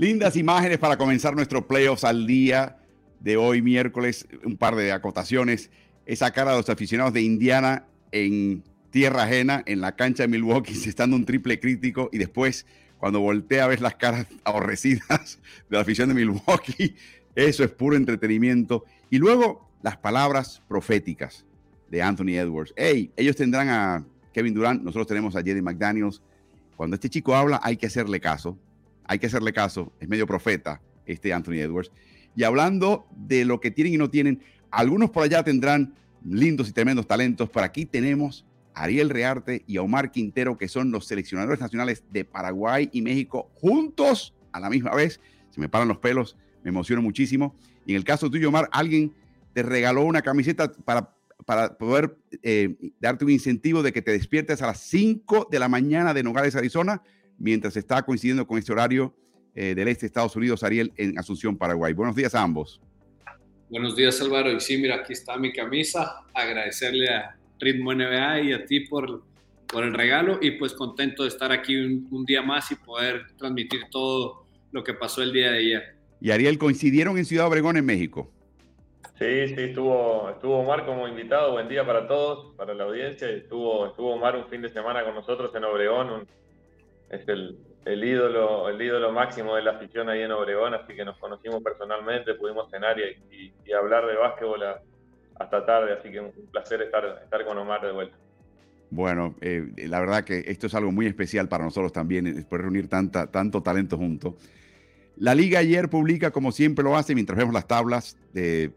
Lindas imágenes para comenzar nuestro playoffs al día de hoy, miércoles. Un par de acotaciones. Esa cara de los aficionados de Indiana en tierra ajena, en la cancha de Milwaukee, se está dando un triple crítico. Y después, cuando voltea a ver las caras aborrecidas de la afición de Milwaukee, eso es puro entretenimiento. Y luego, las palabras proféticas de Anthony Edwards. Hey, ellos tendrán a Kevin Durant, nosotros tenemos a Jaden McDaniels. Cuando este chico habla, hay que hacerle caso. Hay que hacerle caso. Es medio profeta este Anthony Edwards. Y hablando de lo que tienen y no tienen, algunos por allá tendrán lindos y tremendos talentos, pero aquí tenemos a Ariel Rearte y a Omar Quintero, que son los seleccionadores nacionales de Paraguay y México, juntos a la misma vez. Se me paran los pelos, me emociono muchísimo. Y en el caso tuyo, Omar, alguien te regaló una camiseta para poder darte un incentivo de que te despiertes a las 5 de la mañana de Nogales, Arizona, mientras está coincidiendo con este horario del este de Estados Unidos, Ariel, en Asunción, Paraguay. Buenos días a ambos. Buenos días, Álvaro. Y sí, mira, aquí está mi camisa. Agradecerle a Ritmo NBA y a ti por el regalo, y pues contento de estar aquí un día más y poder transmitir todo lo que pasó el día de ayer. Y Ariel, ¿coincidieron en Ciudad Obregón, en México? Sí, estuvo Omar como invitado. Buen día para todos, para la audiencia. Estuvo Omar un fin de semana con nosotros en Obregón. Es el ídolo máximo de la afición ahí en Obregón, así que nos conocimos personalmente, pudimos cenar y hablar de básquetbol hasta tarde, así que un placer estar con Omar de vuelta. Bueno, la verdad que esto es algo muy especial para nosotros también, poder reunir tanto talento juntos. La Liga ayer publica, como siempre lo hace, mientras vemos las tablas de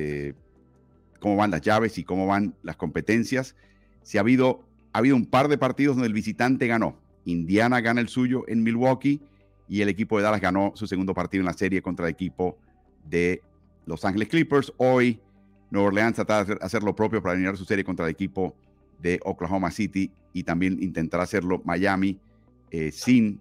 cómo van las llaves y cómo van las competencias. Ha habido un par de partidos donde el visitante ganó. Indiana gana el suyo en Milwaukee y el equipo de Dallas ganó su segundo partido en la serie contra el equipo de Los Ángeles Clippers. Hoy Nueva Orleans trata de hacer lo propio para eliminar su serie contra el equipo de Oklahoma City, y también intentará hacerlo Miami sin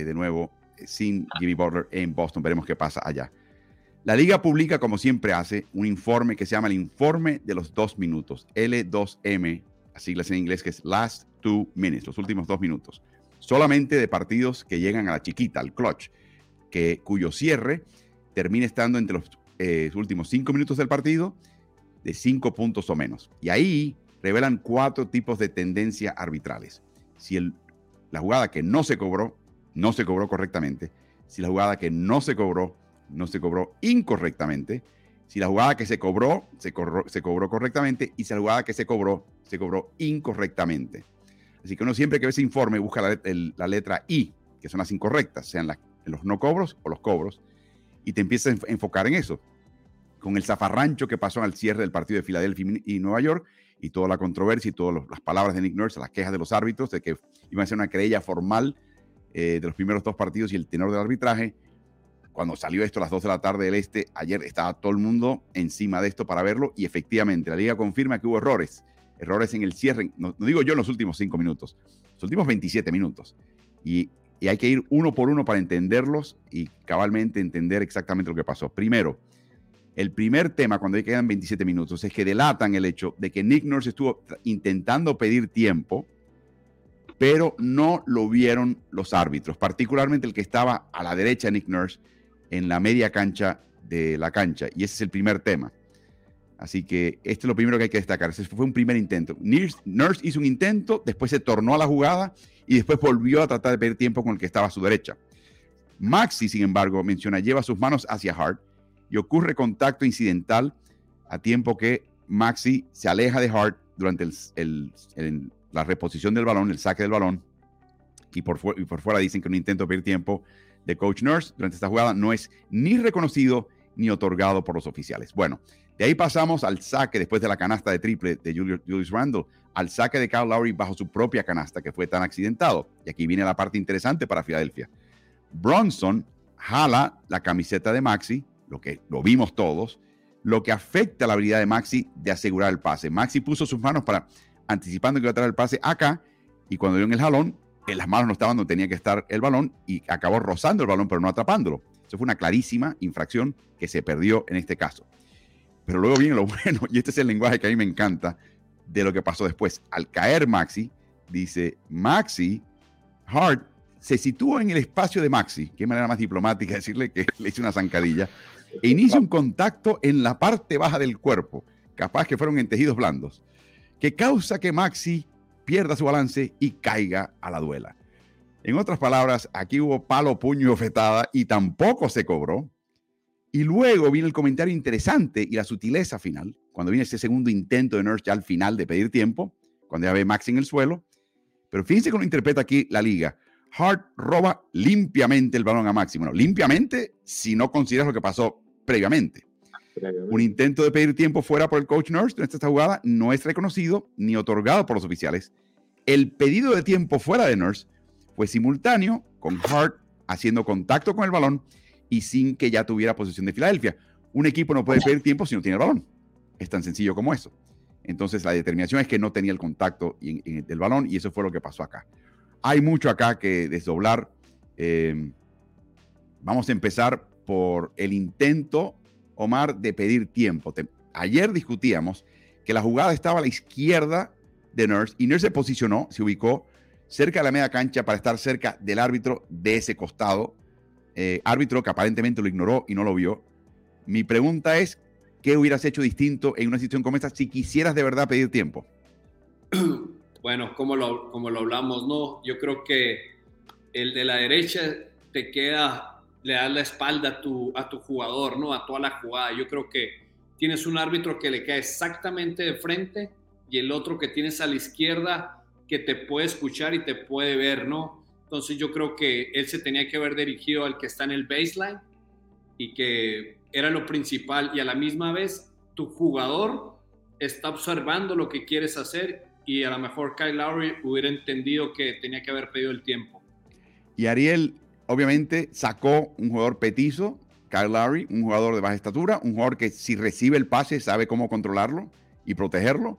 Jimmy Butler en Boston. Veremos qué pasa allá. La liga publica, como siempre hace, un informe que se llama el Informe de los 2 minutos, L2M, las siglas en inglés, que es Last 2 Minutes, los últimos 2 minutos. Solamente de partidos que llegan a la chiquita, al clutch, cuyo cierre termina estando entre los últimos 5 minutos del partido, de 5 puntos o menos. Y ahí revelan 4 tipos de tendencia arbitrales. Si la jugada que no se cobró correctamente; si la jugada que no se cobró incorrectamente; si la jugada que se cobró correctamente; y si la jugada que se cobró incorrectamente. Así que uno siempre que ve ese informe busca la letra I, que son las incorrectas, sean los no cobros o los cobros, y te empiezas a enfocar en eso. Con el zafarrancho que pasó al cierre del partido de Filadelfia y Nueva York, y toda la controversia y todas las palabras de Nick Nurse, las quejas de los árbitros de que iba a ser una querella formal de los primeros 2 partidos y el tenor del arbitraje. Cuando salió esto a las 2 de la tarde del este, ayer estaba todo el mundo encima de esto para verlo, y efectivamente la liga confirma que hubo errores en el cierre, no digo yo en los últimos 5 minutos, los últimos 27 minutos. Y hay que ir uno por uno para entenderlos y cabalmente entender exactamente lo que pasó. Primero, el primer tema cuando quedan 27 minutos es que delatan el hecho de que Nick Nurse estuvo intentando pedir tiempo, pero no lo vieron los árbitros, particularmente el que estaba a la derecha de Nick Nurse, en la media cancha de la cancha. Y ese es el primer tema. Así que este es lo primero que hay que destacar. Ese fue un primer intento. Nurse hizo un intento, después se tornó a la jugada y después volvió a tratar de pedir tiempo con el que estaba a su derecha. Maxey, sin embargo, menciona, lleva sus manos hacia Hart y ocurre contacto incidental a tiempo que Maxey se aleja de Hart durante la reposición del balón, el saque del balón, y por fuera dicen que un intento de pedir tiempo de Coach Nurse durante esta jugada no es ni reconocido ni otorgado por los oficiales. Bueno, de ahí pasamos al saque después de la canasta de triple de Julius Randle, al saque de Kyle Lowry bajo su propia canasta, que fue tan accidentado. Y aquí viene la parte interesante para Filadelfia. Bronson jala la camiseta de Maxey, lo vimos todos, lo que afecta la habilidad de Maxey de asegurar el pase. Maxey puso sus manos anticipando que iba a traer el pase acá, y cuando dio en el jalón, en las manos no estaban donde tenía que estar el balón, y acabó rozando el balón pero no atrapándolo. Eso fue una clarísima infracción que se perdió en este caso. Pero luego viene lo bueno, y este es el lenguaje que a mí me encanta de lo que pasó después. Al caer Maxey, dice Maxey, Hart se sitúa en el espacio de Maxi, qué manera más diplomática de decirle que le hizo una zancadilla, e inicia un contacto en la parte baja del cuerpo, capaz que fueron en tejidos blandos, que causa que Maxi pierda su balance y caiga a la duela. En otras palabras, aquí hubo palo, puño y bofetada y tampoco se cobró. Y luego viene el comentario interesante y la sutileza final, cuando viene ese segundo intento de Nurse ya al final de pedir tiempo, cuando ya ve Maxi en el suelo. Pero fíjense cómo lo interpreta aquí la liga. Hart roba limpiamente el balón a Maxi. Bueno, limpiamente si no consideras lo que pasó previamente. Un intento de pedir tiempo fuera por el coach Nurse en esta jugada no es reconocido ni otorgado por los oficiales. El pedido de tiempo fuera de Nurse fue simultáneo con Hart haciendo contacto con el balón y sin que ya tuviera posesión de Filadelfia. Un equipo no puede pedir tiempo si no tiene el balón. Es tan sencillo como eso. Entonces la determinación es que no tenía el contacto del balón y eso fue lo que pasó acá. Hay mucho acá que desdoblar. Vamos a empezar por el intento, Omar, de pedir tiempo. Ayer discutíamos que la jugada estaba a la izquierda de Nurse y Nurse se posicionó, se ubicó cerca de la media cancha para estar cerca del árbitro de ese costado. Árbitro que aparentemente lo ignoró y no lo vio. Mi pregunta es, ¿qué hubieras hecho distinto en una situación como esta si quisieras de verdad pedir tiempo? Bueno, como lo hablamos, ¿no? Yo creo que el de la derecha te queda, le das la espalda a tu jugador, ¿no? A toda la jugada. Yo creo que tienes un árbitro que le queda exactamente de frente y el otro que tienes a la izquierda que te puede escuchar y te puede ver, ¿no? Entonces yo creo que él se tenía que haber dirigido al que está en el baseline y que era lo principal, y a la misma vez tu jugador está observando lo que quieres hacer y a lo mejor Kyle Lowry hubiera entendido que tenía que haber pedido el tiempo. Y Ariel obviamente sacó un jugador petizo, Kyle Lowry, un jugador de baja estatura, un jugador que si recibe el pase sabe cómo controlarlo y protegerlo.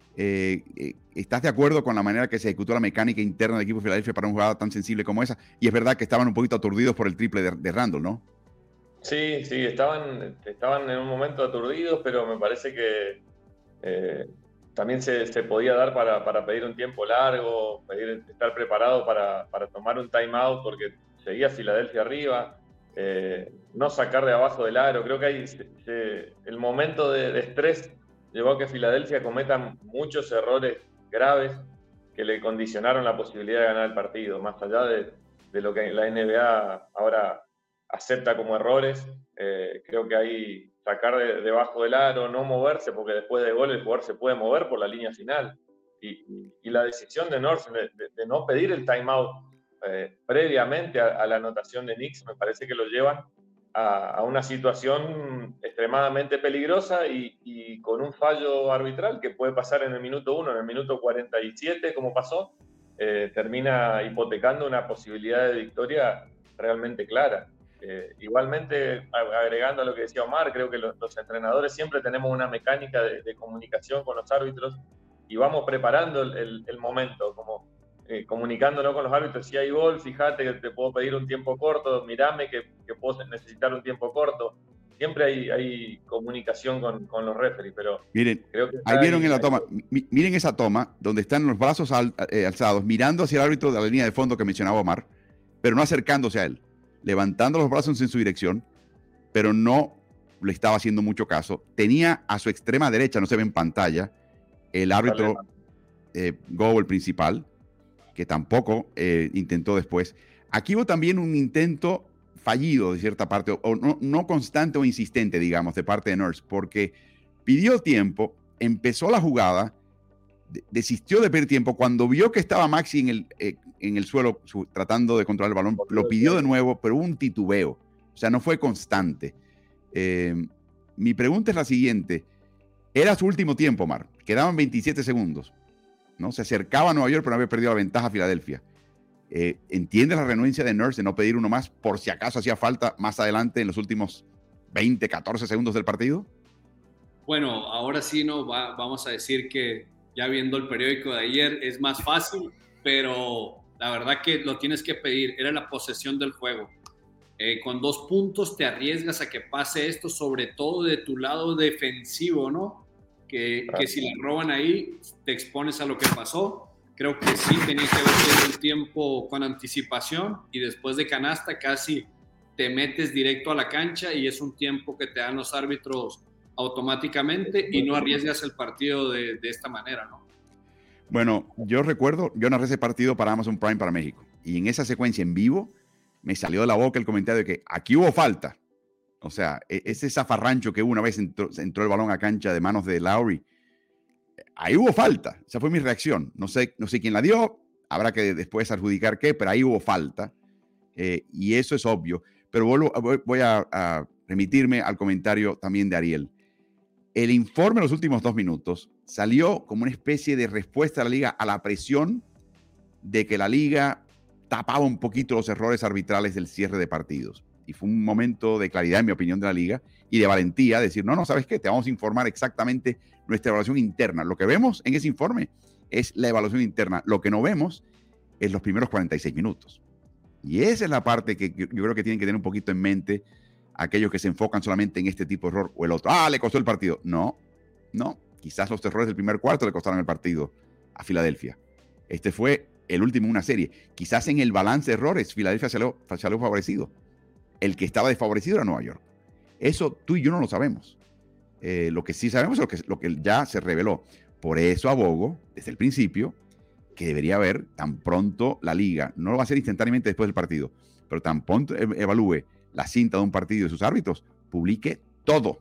¿Estás de acuerdo con la manera que se ejecutó la mecánica interna del equipo de Filadelfia para una jugada tan sensible como esa? Y es verdad que estaban un poquito aturdidos por el triple de Randle, ¿no? Sí, estaban en un momento aturdidos, pero me parece que también se podía dar para pedir un tiempo largo, estar preparado para tomar un timeout porque seguía Filadelfia arriba, no sacar de abajo del aro. Creo que hay el momento de estrés llevó a que Filadelfia cometa muchos errores graves que le condicionaron la posibilidad de ganar el partido, más allá de lo que la NBA ahora acepta como errores. Creo que ahí sacar debajo del aro, no moverse, porque después de gol el jugador se puede mover por la línea final. Y la decisión de Nurse de no pedir el timeout previamente a la anotación de Knicks me parece que lo llevan a una situación extremadamente peligrosa y con un fallo arbitral que puede pasar en el minuto 1, en el minuto 47, como pasó, termina hipotecando una posibilidad de victoria realmente clara. Igualmente, agregando a lo que decía Omar, creo que los entrenadores siempre tenemos una mecánica de comunicación con los árbitros y vamos preparando el momento, como comunicándonos con los árbitros. Si hay gol, fíjate que te puedo pedir un tiempo corto, mirame que puedo necesitar un tiempo corto. Siempre hay comunicación con los referees, pero miren, creo que ahí vieron en la toma, miren esa toma donde están los brazos alzados, mirando hacia el árbitro de la línea de fondo que mencionaba Omar, pero no acercándose a él, levantando los brazos en su dirección, pero no le estaba haciendo mucho caso. Tenía a su extrema derecha, no se ve en pantalla, el árbitro Go, el principal, que tampoco intentó después. Aquí hubo también un intento fallido de cierta parte, o no constante o insistente, digamos, de parte de Nurse, porque pidió tiempo, empezó la jugada, desistió de pedir tiempo, cuando vio que estaba Maxi en el suelo tratando de controlar el balón, lo pidió de nuevo, pero hubo un titubeo, o sea, no fue constante. Mi pregunta es la siguiente, era su último tiempo, Omar, quedaban 27 segundos, ¿no? Se acercaba a Nueva York, pero no había perdido la ventaja a Filadelfia. ¿Entiende la renuencia de Nurse de no pedir uno más por si acaso hacía falta más adelante en los últimos 20, 14 segundos del partido? Bueno, ahora sí vamos a decir que ya viendo el periódico de ayer es más fácil, pero la verdad que lo tienes que pedir. Era la posesión del juego. Con 2 puntos te arriesgas a que pase esto, sobre todo de tu lado defensivo, ¿no? Que si le roban ahí, te expones a lo que pasó. creo que sí tenía que haber sido el tiempo con anticipación y después de canasta casi te metes directo a la cancha y es un tiempo que te dan los árbitros automáticamente y no arriesgas el partido de esta manera, ¿no? Bueno, yo recuerdo, yo narré ese partido para Amazon Prime para México y en esa secuencia en vivo me salió de la boca el comentario de que aquí hubo falta. O sea, ese zafarrancho que una vez entró el balón a cancha de manos de Lowry, ahí hubo falta. Esa fue mi reacción. No sé quién la dio, habrá que después adjudicar qué, pero ahí hubo falta. Y eso es obvio. Pero voy a remitirme al comentario también de Ariel. El informe en los últimos 2 minutos salió como una especie de respuesta de la liga a la presión de que la liga tapaba un poquito los errores arbitrales del cierre de partidos. Y fue un momento de claridad, en mi opinión, de la liga y de valentía, decir, no, ¿sabes qué? Te vamos a informar exactamente nuestra evaluación interna. Lo que vemos en ese informe es la evaluación interna. Lo que no vemos es los primeros 46 minutos. Y esa es la parte que yo creo que tienen que tener un poquito en mente aquellos que se enfocan solamente en este tipo de error o el otro. Le costó el partido. No. Quizás los errores del primer cuarto le costaron el partido a Filadelfia. Este fue el último en una serie. Quizás en el balance de errores, Filadelfia salió favorecido. El que estaba desfavorecido era Nueva York. Eso tú y yo no lo sabemos. Lo que sí sabemos es lo que ya se reveló. Por eso abogo, desde el principio, que debería haber tan pronto la liga, no lo va a hacer instantáneamente después del partido, pero tan pronto evalúe la cinta de un partido de sus árbitros, publique todo,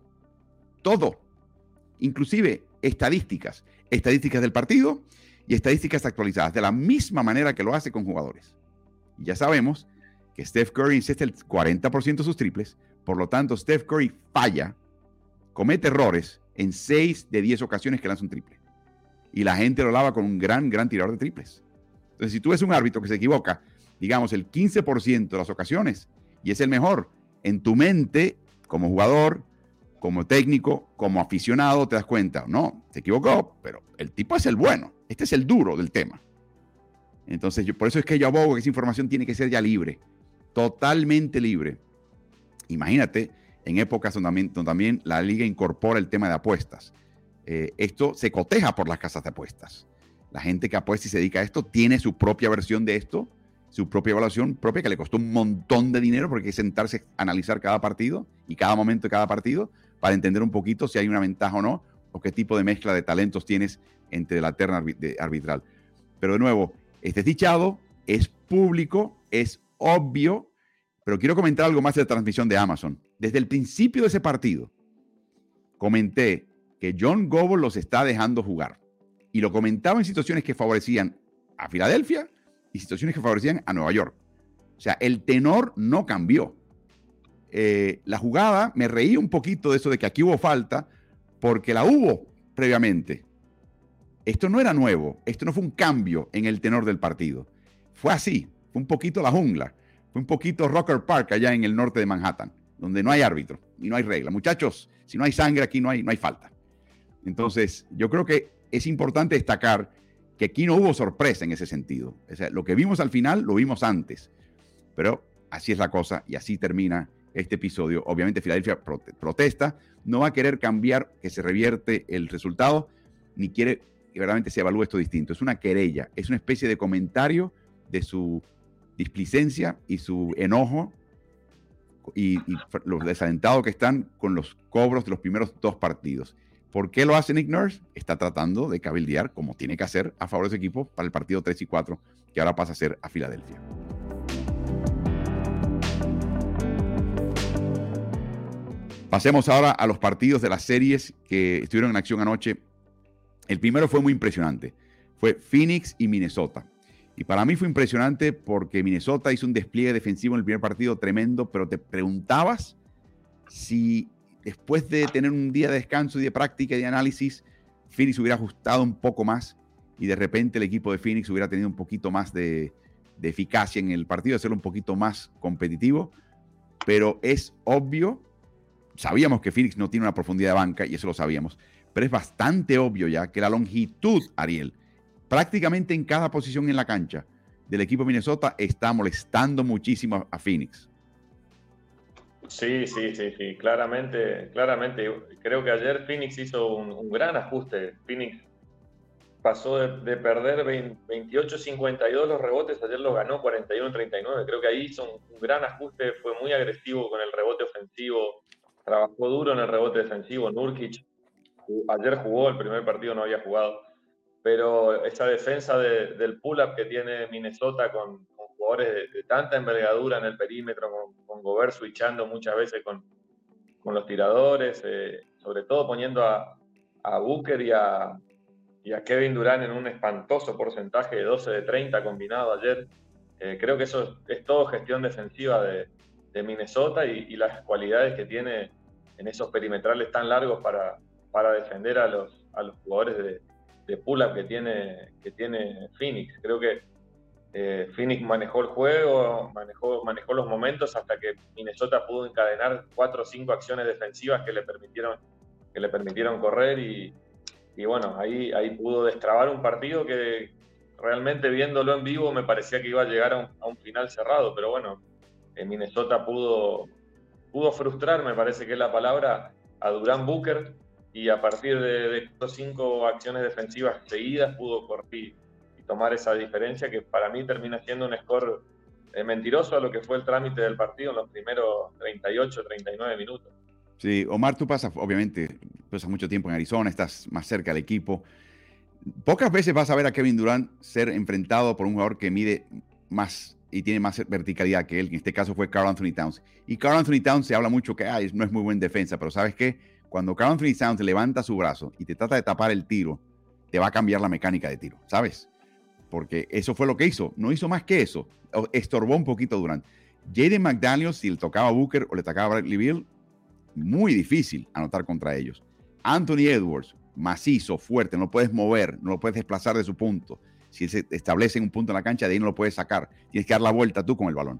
inclusive estadísticas del partido y estadísticas actualizadas, de la misma manera que lo hace con jugadores. Y ya sabemos que Steph Curry encesta el 40% de sus triples, por lo tanto Steph Curry falla, comete errores en 6 de 10 ocasiones que lanza un triple. Y la gente lo lava con un gran tirador de triples. Entonces, si tú ves un árbitro que se equivoca, digamos, el 15% de las ocasiones, y es el mejor, en tu mente, como jugador, como técnico, como aficionado, te das cuenta, no, se equivocó, pero el tipo es el bueno. Este es el duro del tema. Entonces, por eso es que yo abogo que esa información tiene que ser ya libre, totalmente libre. Imagínate, en épocas donde también la liga incorpora el tema de apuestas. Esto se coteja por las casas de apuestas. La gente que apuesta y se dedica a esto tiene su propia versión de esto, su propia evaluación propia, que le costó un montón de dinero porque hay que sentarse a analizar cada partido y cada momento de cada partido para entender un poquito si hay una ventaja o no, o qué tipo de mezcla de talentos tienes entre la terna arbitral. Pero de nuevo, este es dichado, es público, es obvio, pero quiero comentar algo más de la transmisión de Amazon. Desde el principio de ese partido, comenté que John Goble los está dejando jugar. Y lo comentaba en situaciones que favorecían a Filadelfia y situaciones que favorecían a Nueva York. O sea, el tenor no cambió. La jugada, me reí un poquito de eso de que aquí hubo falta, porque la hubo previamente. Esto no era nuevo, esto no fue un cambio en el tenor del partido. Fue así, fue un poquito la jungla, fue un poquito Rocker Park allá en el norte de Manhattan, donde no hay árbitro y no hay regla. Muchachos, si no hay sangre aquí no hay falta. Entonces, yo creo que es importante destacar que aquí no hubo sorpresa en ese sentido. O sea, lo que vimos al final lo vimos antes. Pero así es la cosa y así termina este episodio. Obviamente Filadelfia protesta, no va a querer cambiar que se revierte el resultado, ni quiere que verdaderamente se evalúe esto distinto. Es una querella, es una especie de comentario de su displicencia y su enojo y los desalentados que están con los cobros de los primeros 2 partidos. ¿Por qué lo hace Nick Nurse? Está tratando de cabildear, como tiene que hacer, a favor de su equipo para el partido 3 y 4, que ahora pasa a ser a Filadelfia. Pasemos ahora a los partidos de las series que estuvieron en acción anoche. El primero fue muy impresionante. Fue Phoenix y Minnesota. Y para mí fue impresionante porque Minnesota hizo un despliegue defensivo en el primer partido tremendo, pero te preguntabas si después de tener un día de descanso y de práctica y de análisis, Phoenix hubiera ajustado un poco más y de repente el equipo de Phoenix hubiera tenido un poquito más de eficacia en el partido, de hacerlo un poquito más competitivo. Pero es obvio, sabíamos que Phoenix no tiene una profundidad de banca y eso lo sabíamos, pero es bastante obvio ya que la longitud, Ariel, prácticamente en cada posición en la cancha del equipo de Minnesota está molestando muchísimo a Phoenix. Sí, claramente. Creo que ayer Phoenix hizo un gran ajuste. Phoenix pasó de perder 28-52 los rebotes, ayer los ganó 41-39. Creo que ahí hizo un gran ajuste, fue muy agresivo con el rebote ofensivo, trabajó duro en el rebote defensivo. Nurkic ayer jugó, el primer partido no había jugado, pero esa defensa del pull-up que tiene Minnesota con jugadores de tanta envergadura en el perímetro, con Gobert switchando muchas veces con los tiradores, sobre todo poniendo a Booker y a Kevin Durant en un espantoso porcentaje de 12 de 30 combinado ayer. Creo que eso es todo gestión defensiva de Minnesota y las cualidades que tiene en esos perimetrales tan largos para defender a los jugadores de pull-up que tiene Phoenix. Creo que Phoenix manejó el juego, manejó los momentos hasta que Minnesota pudo encadenar 4 o 5 acciones defensivas que le permitieron correr y bueno, ahí pudo destrabar un partido que realmente viéndolo en vivo me parecía que iba a llegar a un final cerrado, pero bueno, Minnesota pudo frustrar, me parece que es la palabra, a Durant, Booker, y a partir de 5 acciones defensivas seguidas pudo correr y tomar esa diferencia que para mí termina siendo un score mentiroso a lo que fue el trámite del partido en los primeros 38, 39 minutos. Sí, Omar, tú pasas mucho tiempo en Arizona, estás más cerca del equipo. Pocas veces vas a ver a Kevin Durant ser enfrentado por un jugador que mide más y tiene más verticalidad que él, que en este caso fue Karl Anthony Towns. Y Karl Anthony Towns se habla mucho que no es muy buen defensa, pero ¿sabes qué? Cuando Karl Anthony Towns levanta su brazo y te trata de tapar el tiro, te va a cambiar la mecánica de tiro, ¿sabes? Porque eso fue lo que hizo. No hizo más que eso. Estorbó un poquito Durant. Jaden McDaniels, si le tocaba a Booker o le tocaba a Bradley Beal, muy difícil anotar contra ellos. Anthony Edwards, macizo, fuerte, no lo puedes mover, no lo puedes desplazar de su punto. Si él se establece en un punto en la cancha, de ahí no lo puedes sacar. Tienes que dar la vuelta tú con el balón.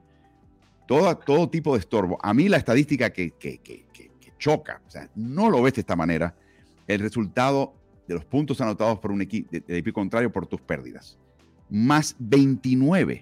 Todo tipo de estorbo. A mí la estadística que choca, o sea, no lo ves de esta manera, el resultado de los puntos anotados por un equipo del equipo contrario por tus pérdidas. Más 29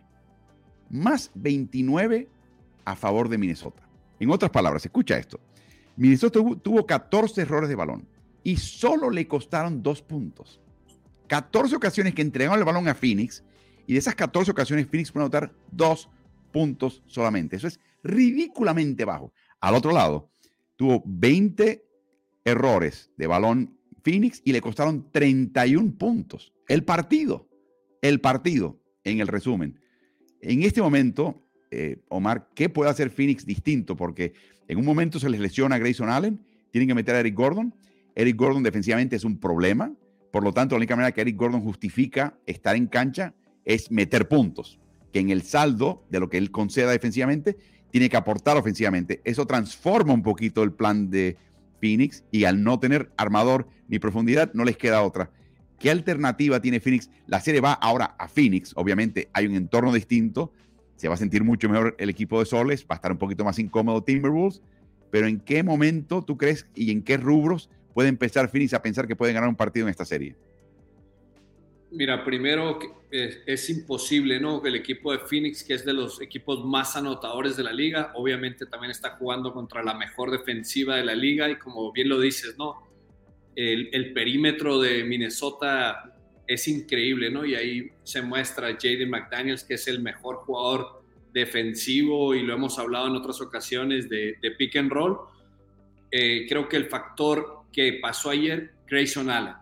a favor de Minnesota. En otras palabras, escucha esto. Minnesota tuvo 14 errores de balón y solo le costaron 2 puntos. 14 ocasiones que entregaron el balón a Phoenix y de esas 14 ocasiones Phoenix puede anotar 2 puntos solamente. Eso es ridículamente bajo. Al otro lado, tuvo 20 errores de balón Phoenix y le costaron 31 puntos. El partido, en el resumen. En este momento, Omar, ¿qué puede hacer Phoenix distinto? Porque en un momento se les lesiona a Grayson Allen, tienen que meter a Eric Gordon. Eric Gordon defensivamente es un problema, por lo tanto la única manera que Eric Gordon justifica estar en cancha es meter puntos, que en el saldo de lo que él conceda defensivamente, tiene que aportar ofensivamente. Eso transforma un poquito el plan de Phoenix y al no tener armador ni profundidad, no les queda otra. ¿Qué alternativa tiene Phoenix? La serie va ahora a Phoenix, obviamente hay un entorno distinto, se va a sentir mucho mejor el equipo de Soles, va a estar un poquito más incómodo Timberwolves, pero ¿en qué momento tú crees y en qué rubros puede empezar Phoenix a pensar que pueden ganar un partido en esta serie? Mira, primero es imposible, ¿no? Que el equipo de Phoenix, que es de los equipos más anotadores de la liga, obviamente también está jugando contra la mejor defensiva de la liga y como bien lo dices, ¿no? El perímetro de Minnesota es increíble, ¿no? Y ahí se muestra Jaden McDaniels, que es el mejor jugador defensivo y lo hemos hablado en otras ocasiones de pick and roll. Creo que el factor que pasó ayer, Grayson Allen,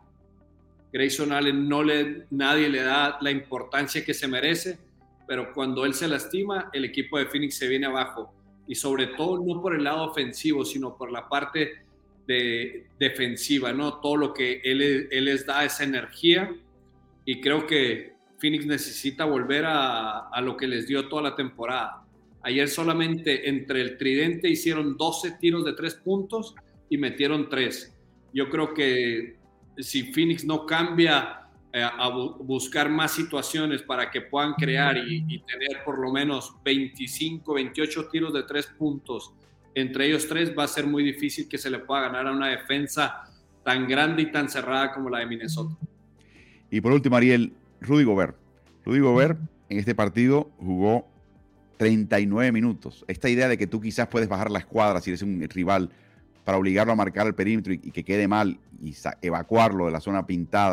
nadie le da la importancia que se merece, pero cuando él se lastima, el equipo de Phoenix se viene abajo. Y sobre todo, no por el lado ofensivo, sino por la parte defensiva, ¿no? Todo lo que él les da, esa energía. Y creo que Phoenix necesita volver a lo que les dio toda la temporada. Ayer solamente entre el tridente hicieron 12 tiros de 3 puntos y metieron 3. Yo creo que si Phoenix no cambia a buscar más situaciones para que puedan crear y tener por lo menos 25, 28 tiros de 3 puntos entre ellos 3, va a ser muy difícil que se le pueda ganar a una defensa tan grande y tan cerrada como la de Minnesota. Y por último, Ariel, Rudy Gobert. Rudy Gobert en este partido jugó 39 minutos. Esta idea de que tú quizás puedes bajar la escuadra si eres un rival para obligarlo a marcar el perímetro y que quede mal y evacuarlo de la zona pintada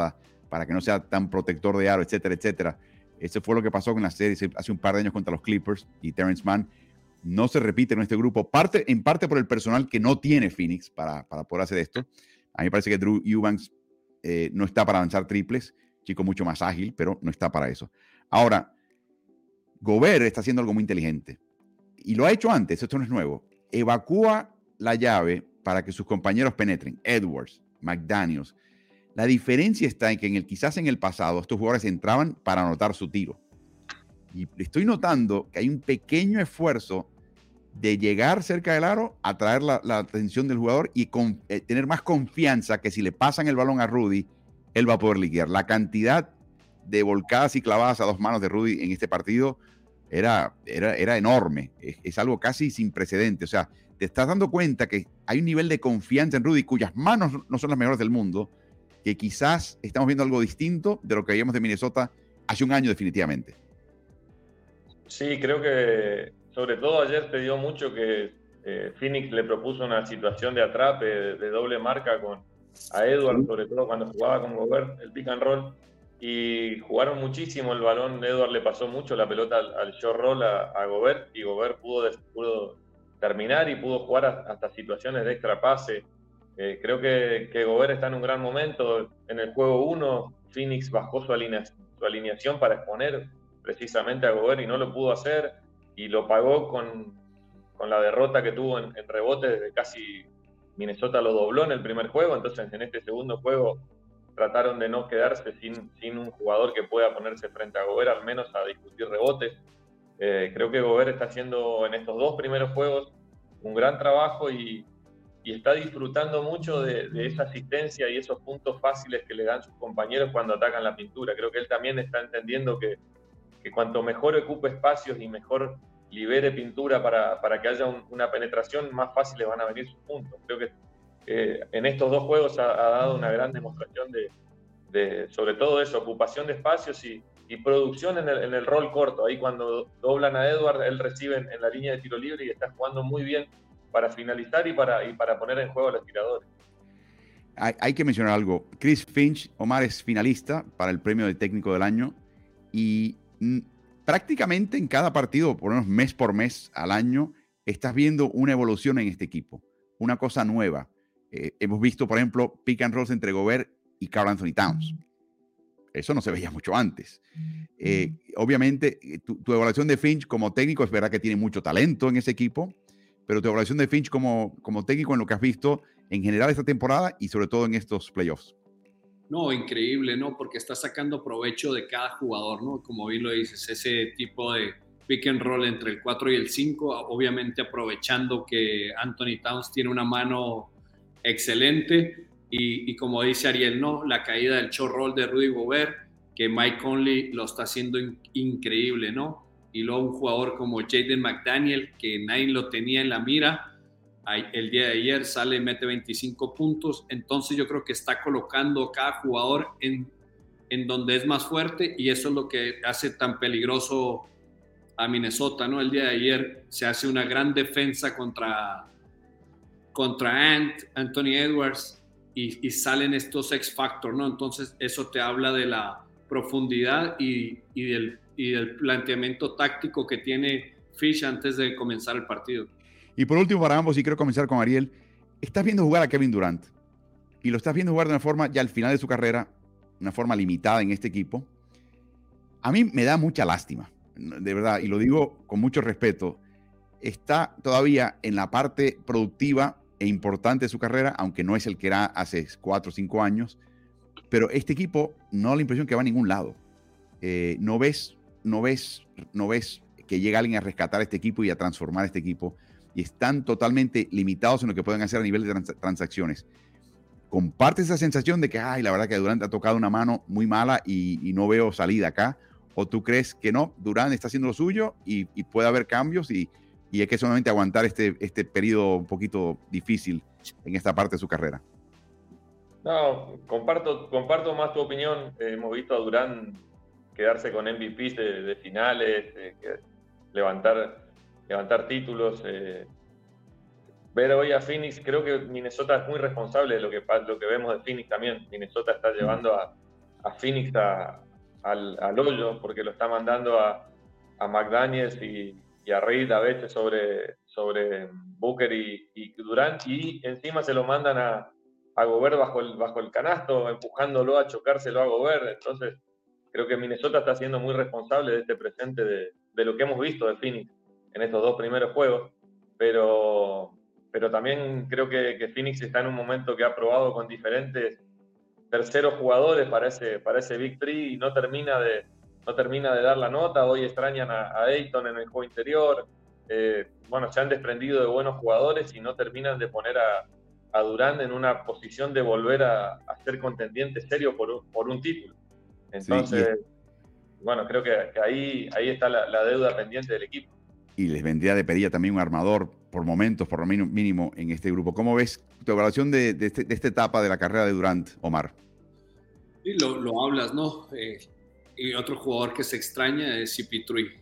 para que no sea tan protector de aro, etcétera, etcétera. Eso fue lo que pasó con la serie hace un par de años contra los Clippers, y Terrence Mann no se repite en este grupo, en parte por el personal que no tiene Phoenix para poder hacer esto. A mí me parece que Drew Eubanks no está para lanzar triples, chico mucho más ágil, pero no está para eso. Ahora, Gobert está haciendo algo muy inteligente, y lo ha hecho antes, esto no es nuevo. Evacúa la llave para que sus compañeros penetren, Edwards, McDaniels. La diferencia está en que quizás en el pasado estos jugadores entraban para anotar su tiro. Y estoy notando que hay un pequeño esfuerzo de llegar cerca del aro, atraer la atención del jugador y tener más confianza que si le pasan el balón a Rudy, él va a poder liquidar. La cantidad de volcadas y clavadas a dos manos de Rudy en este partido era enorme. Es algo casi sin precedente. O sea, te estás dando cuenta que hay un nivel de confianza en Rudy, cuyas manos no son las mejores del mundo, que quizás estamos viendo algo distinto de lo que veíamos de Minnesota hace un año definitivamente. Sí, creo que sobre todo ayer se dio mucho que Phoenix le propuso una situación de atrape, de doble marca a Edwards, sobre todo cuando jugaba con Gobert, el pick and roll, y jugaron muchísimo el balón. Edwards le pasó mucho la pelota al short roll a Gobert, y Gobert pudo terminar y pudo jugar hasta situaciones de extra pase. Creo que Gobert está en un gran momento. En el juego 1, Phoenix bajó su alineación para exponer precisamente a Gobert y no lo pudo hacer, y lo pagó con la derrota que tuvo en rebotes, desde casi Minnesota lo dobló en el primer juego. Entonces en este segundo juego trataron de no quedarse sin un jugador que pueda ponerse frente a Gobert, al menos a discutir rebotes. Creo que Gobert está haciendo en estos dos primeros juegos un gran trabajo y está disfrutando mucho de esa asistencia y esos puntos fáciles que le dan sus compañeros cuando atacan la pintura. Creo que él también está entendiendo que cuanto mejor ocupe espacios y mejor libere pintura para que haya una penetración, más fáciles van a venir sus puntos. Creo que en estos dos juegos ha dado una gran demostración de sobre todo eso, ocupación de espacios y producción en el rol corto. Ahí cuando doblan a Edward, él recibe en la línea de tiro libre y está jugando muy bien para finalizar y para poner en juego a los tiradores. Hay que mencionar algo. Chris Finch, Omar, es finalista para el premio de técnico del año, y prácticamente en cada partido, por lo menos mes por mes al año, estás viendo una evolución en este equipo, una cosa nueva. Hemos visto, por ejemplo, pick and rolls entre Gobert y Karl Anthony Towns. Eso no se veía mucho antes. Obviamente, tu evaluación de Finch como técnico, es verdad que tiene mucho talento en ese equipo, pero tu evaluación de Finch como técnico en lo que has visto en general esta temporada y sobre todo en estos playoffs. No, increíble, ¿no? Porque está sacando provecho de cada jugador, ¿no? Como bien lo dices, ese tipo de pick and roll entre el 4 y el 5, obviamente aprovechando que Anthony Towns tiene una mano excelente, y como dice Ariel, ¿no? La caída del short roll de Rudy Gobert, que Mike Conley lo está haciendo increíble, ¿no? Y luego un jugador como Jaden McDaniel, que nadie lo tenía en la mira, el día de ayer sale y mete 25 puntos. Entonces yo creo que está colocando a cada jugador en donde es más fuerte, y eso es lo que hace tan peligroso a Minnesota, ¿no? El día de ayer se hace una gran defensa contra Anthony Edwards, y salen estos X Factor, ¿no? Entonces eso te habla de la profundidad y del planteamiento táctico que tiene Fish antes de comenzar el partido. Y por último, para ambos, y quiero comenzar con Ariel, estás viendo jugar a Kevin Durant, y lo estás viendo jugar de una forma ya al final de su carrera, una forma limitada en este equipo. A mí me da mucha lástima, de verdad, y lo digo con mucho respeto. Está todavía en la parte productiva e importante de su carrera, aunque no es el que era hace 4 o 5 años, pero este equipo no da la impresión que va a ningún lado. No ves que llega alguien a rescatar este equipo y a transformar este equipo, y están totalmente limitados en lo que pueden hacer a nivel de transacciones. ¿Compartes esa sensación de que, la verdad que Durant ha tocado una mano muy mala y no veo salida acá? ¿O tú crees que no, Durant está haciendo lo suyo y puede haber cambios y hay que solamente aguantar este periodo un poquito difícil en esta parte de su carrera? No, comparto más tu opinión. Hemos visto a Durant quedarse con MVPs de finales, levantar títulos. Ver hoy a Phoenix, creo que Minnesota es muy responsable de lo que vemos de Phoenix también. Minnesota está llevando a Phoenix al hoyo, porque lo está mandando a McDaniels y a Reid a veces sobre Booker y Durant, y encima se lo mandan a Gobert bajo el canasto, empujándolo a chocárselo a Gobert. Entonces creo que Minnesota está siendo muy responsable de este presente de lo que hemos visto de Phoenix en estos 2 primeros juegos, pero también creo que Phoenix está en un momento que ha probado con diferentes terceros jugadores para ese Big Three y no termina de dar la nota. Hoy extrañan a Ayton en el juego interior. Bueno, se han desprendido de buenos jugadores y no terminan de poner a Durant en una posición de volver a ser contendiente serio por un título. Entonces, sí, bueno, creo que ahí está la deuda pendiente del equipo. Y les vendría de pedida también un armador por momentos, por lo mínimo en este grupo. ¿Cómo ves tu evaluación de esta etapa de la carrera de Durant, Omar? Sí, lo hablas, ¿no? Y otro jugador que se extraña es CP3,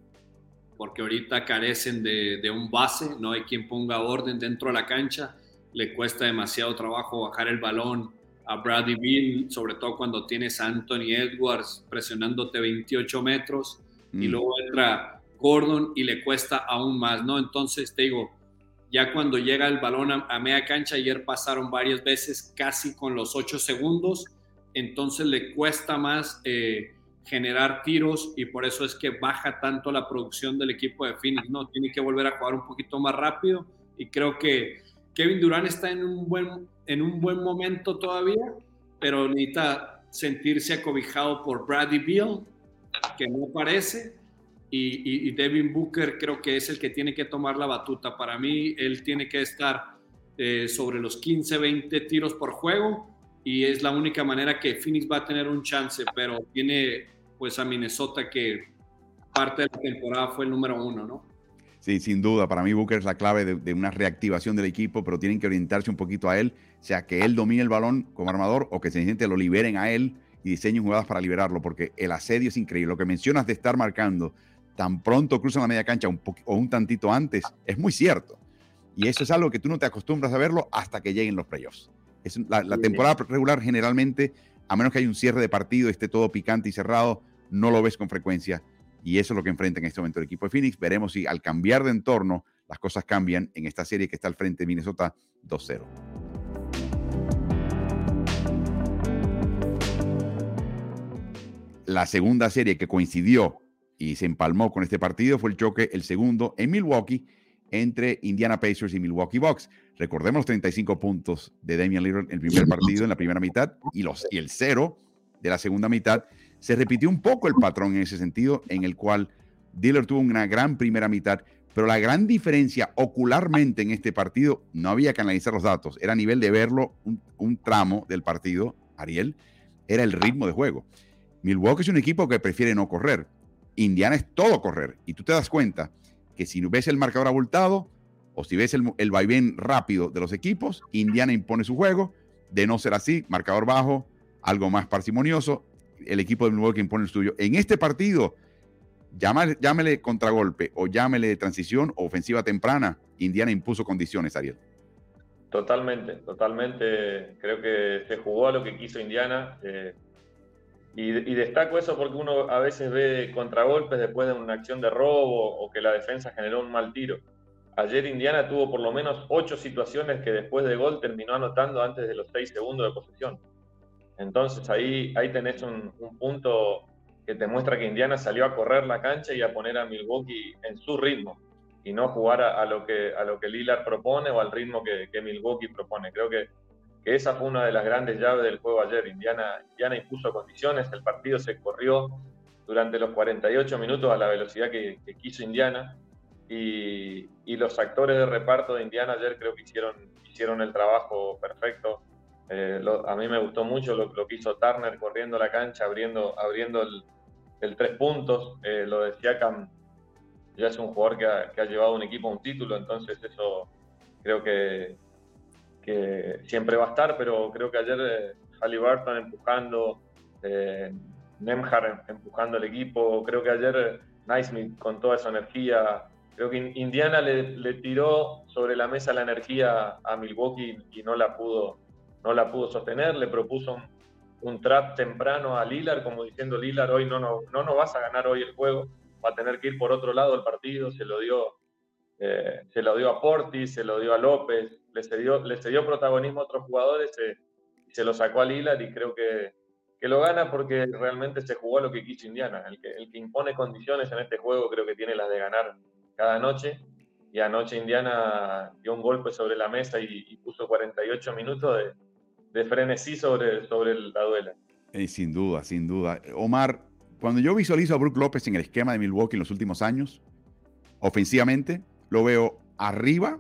porque ahorita carecen de un base, no hay quien ponga orden dentro de la cancha, le cuesta demasiado trabajo bajar el balón a Bradley Beal, sobre todo cuando tienes a Anthony Edwards presionándote 28 metros y luego entra Gordon y le cuesta aún más, ¿no? Entonces te digo, ya cuando llega el balón a media cancha, ayer pasaron varias veces casi con los 8 segundos, entonces le cuesta más generar tiros y por eso es que baja tanto la producción del equipo de Phoenix, ¿no? Tiene que volver a jugar un poquito más rápido y creo que Kevin Durant está en un buen momento todavía, pero necesita sentirse acobijado por Bradley Beal, que no parece, y Devin Booker creo que es el que tiene que tomar la batuta. Para mí, él tiene que estar sobre los 15, 20 tiros por juego, y es la única manera que Phoenix va a tener un chance, pero tiene pues a Minnesota, que parte de la temporada fue el número 1, ¿no? Sí, sin duda. Para mí Booker es la clave de una reactivación del equipo, pero tienen que orientarse un poquito a él, sea que él domine el balón como armador o que sencillamente lo liberen a él y diseñen jugadas para liberarlo, porque el asedio es increíble. Lo que mencionas de estar marcando tan pronto cruzan la media cancha o un tantito antes, es muy cierto. Y eso es algo que tú no te acostumbras a verlo hasta que lleguen los playoffs. La temporada regular generalmente, a menos que haya un cierre de partido, esté todo picante y cerrado, no lo ves con frecuencia. Y eso es lo que enfrenta en este momento el equipo de Phoenix. Veremos si al cambiar de entorno las cosas cambian en esta serie que está al frente de Minnesota 2-0. La segunda serie que coincidió y se empalmó con este partido fue el choque, el segundo, en Milwaukee, entre Indiana Pacers y Milwaukee Bucks. Recordemos los 35 puntos de Damian Lillard en el primer partido, en la primera mitad, y el 0 de la segunda mitad. Se repitió un poco el patrón en ese sentido, en el cual Lillard tuvo una gran primera mitad, pero la gran diferencia ocularmente en este partido, no había que analizar los datos, era a nivel de verlo, un tramo del partido, Ariel, era el ritmo de juego. Milwaukee es un equipo que prefiere no correr. Indiana es todo correr. Y tú te das cuenta que si ves el marcador abultado o si ves el vaivén rápido de los equipos, Indiana impone su juego. De no ser así, marcador bajo, algo más parsimonioso, el equipo de Milwaukee impone el suyo. En este partido, llámele contragolpe o llámele transición o ofensiva temprana, Indiana impuso condiciones, Ariel. Totalmente. Creo que se jugó a lo que quiso Indiana. Y destaco eso porque uno a veces ve contragolpes después de una acción de robo o que la defensa generó un mal tiro. Ayer Indiana tuvo por lo menos 8 situaciones que después de gol terminó anotando antes de los 6 segundos de posesión. Entonces ahí tenés un punto que te muestra que Indiana salió a correr la cancha y a poner a Milwaukee en su ritmo y no jugar a lo que Lillard propone o al ritmo que Milwaukee propone. Creo que esa fue una de las grandes llaves del juego ayer. Indiana impuso condiciones, el partido se corrió durante los 48 minutos a la velocidad que quiso Indiana y los actores de reparto de Indiana ayer creo que hicieron el trabajo perfecto. A mí me gustó mucho lo que hizo Turner corriendo la cancha, abriendo el 3 puntos. Lo de Siakam ya es un jugador que ha llevado un equipo a un título, entonces eso creo que siempre va a estar, pero creo que ayer Haliburton empujando, Nembhard empujando el equipo, creo que ayer Naismith con toda esa energía, creo que Indiana le tiró sobre la mesa la energía a Milwaukee y no la pudo sostener, le propuso un trap temprano a Lillard, como diciendo, Lillard, hoy no vas a ganar hoy el juego, va a tener que ir por otro lado del partido. Se lo dio a Portis, se lo dio a López, le cedió protagonismo a otros jugadores, se lo sacó a Lillard, y creo que lo gana porque realmente se jugó lo que quiso Indiana. El que impone condiciones en este juego creo que tiene las de ganar cada noche, y anoche Indiana dio un golpe sobre la mesa y puso 48 minutos de frenesí sobre la duela. Sin duda, sin duda. Omar, cuando yo visualizo a Brook López en el esquema de Milwaukee en los últimos años, ofensivamente, lo veo arriba,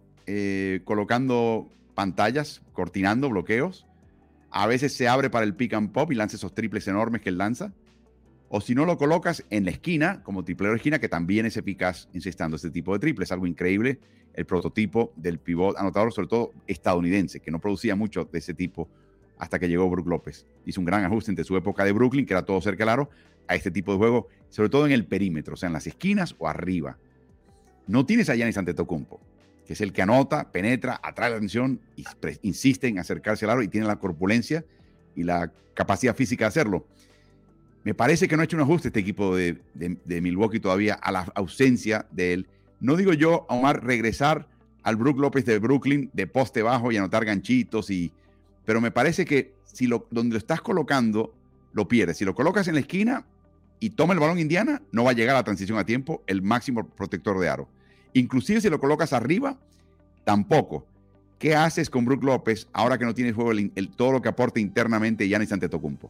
colocando pantallas, cortinando bloqueos. A veces se abre para el pick and pop y lanza esos triples enormes que él lanza. O si no, lo colocas en la esquina, como triplero de esquina, que también es eficaz encestando este tipo de triples. Algo increíble, el prototipo del pivot anotador, sobre todo estadounidense, que no producía mucho de ese tipo hasta que llegó Brook López. Hizo un gran ajuste entre su época de Brooklyn, que era todo cerca del aro, a este tipo de juego, sobre todo en el perímetro, o sea, en las esquinas o arriba. No tienes a Giannis Antetokounmpo, que es el que anota, penetra, atrae la atención, y insiste en acercarse al aro y tiene la corpulencia y la capacidad física de hacerlo. Me parece que no ha hecho un ajuste este equipo de Milwaukee todavía a la ausencia de él. No digo yo, Omar, regresar al Brook López de Brooklyn de poste bajo y anotar ganchitos, pero me parece que donde lo estás colocando, lo pierdes. Si lo colocas en la esquina y toma el balón Indiana, no va a llegar a la transición a tiempo, el máximo protector de aro. Inclusive si lo colocas arriba, tampoco. ¿Qué haces con Brook López ahora que no tienes juego todo lo que aporta internamente Giannis Antetokounmpo?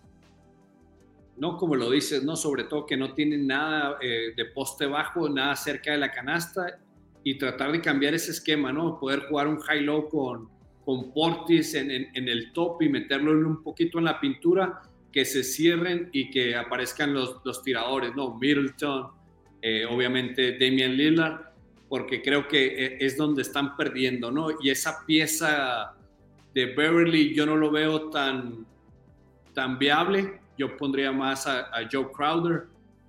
No, como lo dices, no, sobre todo que no tienen nada de poste bajo, nada cerca de la canasta, y tratar de cambiar ese esquema, ¿no? Poder jugar un high-low con Portis en el top y meterlo un poquito en la pintura, que se cierren y que aparezcan los tiradores, ¿no? Middleton, obviamente Damian Lillard, porque creo que es donde están perdiendo, ¿no? Y esa pieza de Beverly yo no lo veo tan viable. Yo pondría más a Joe Crowder,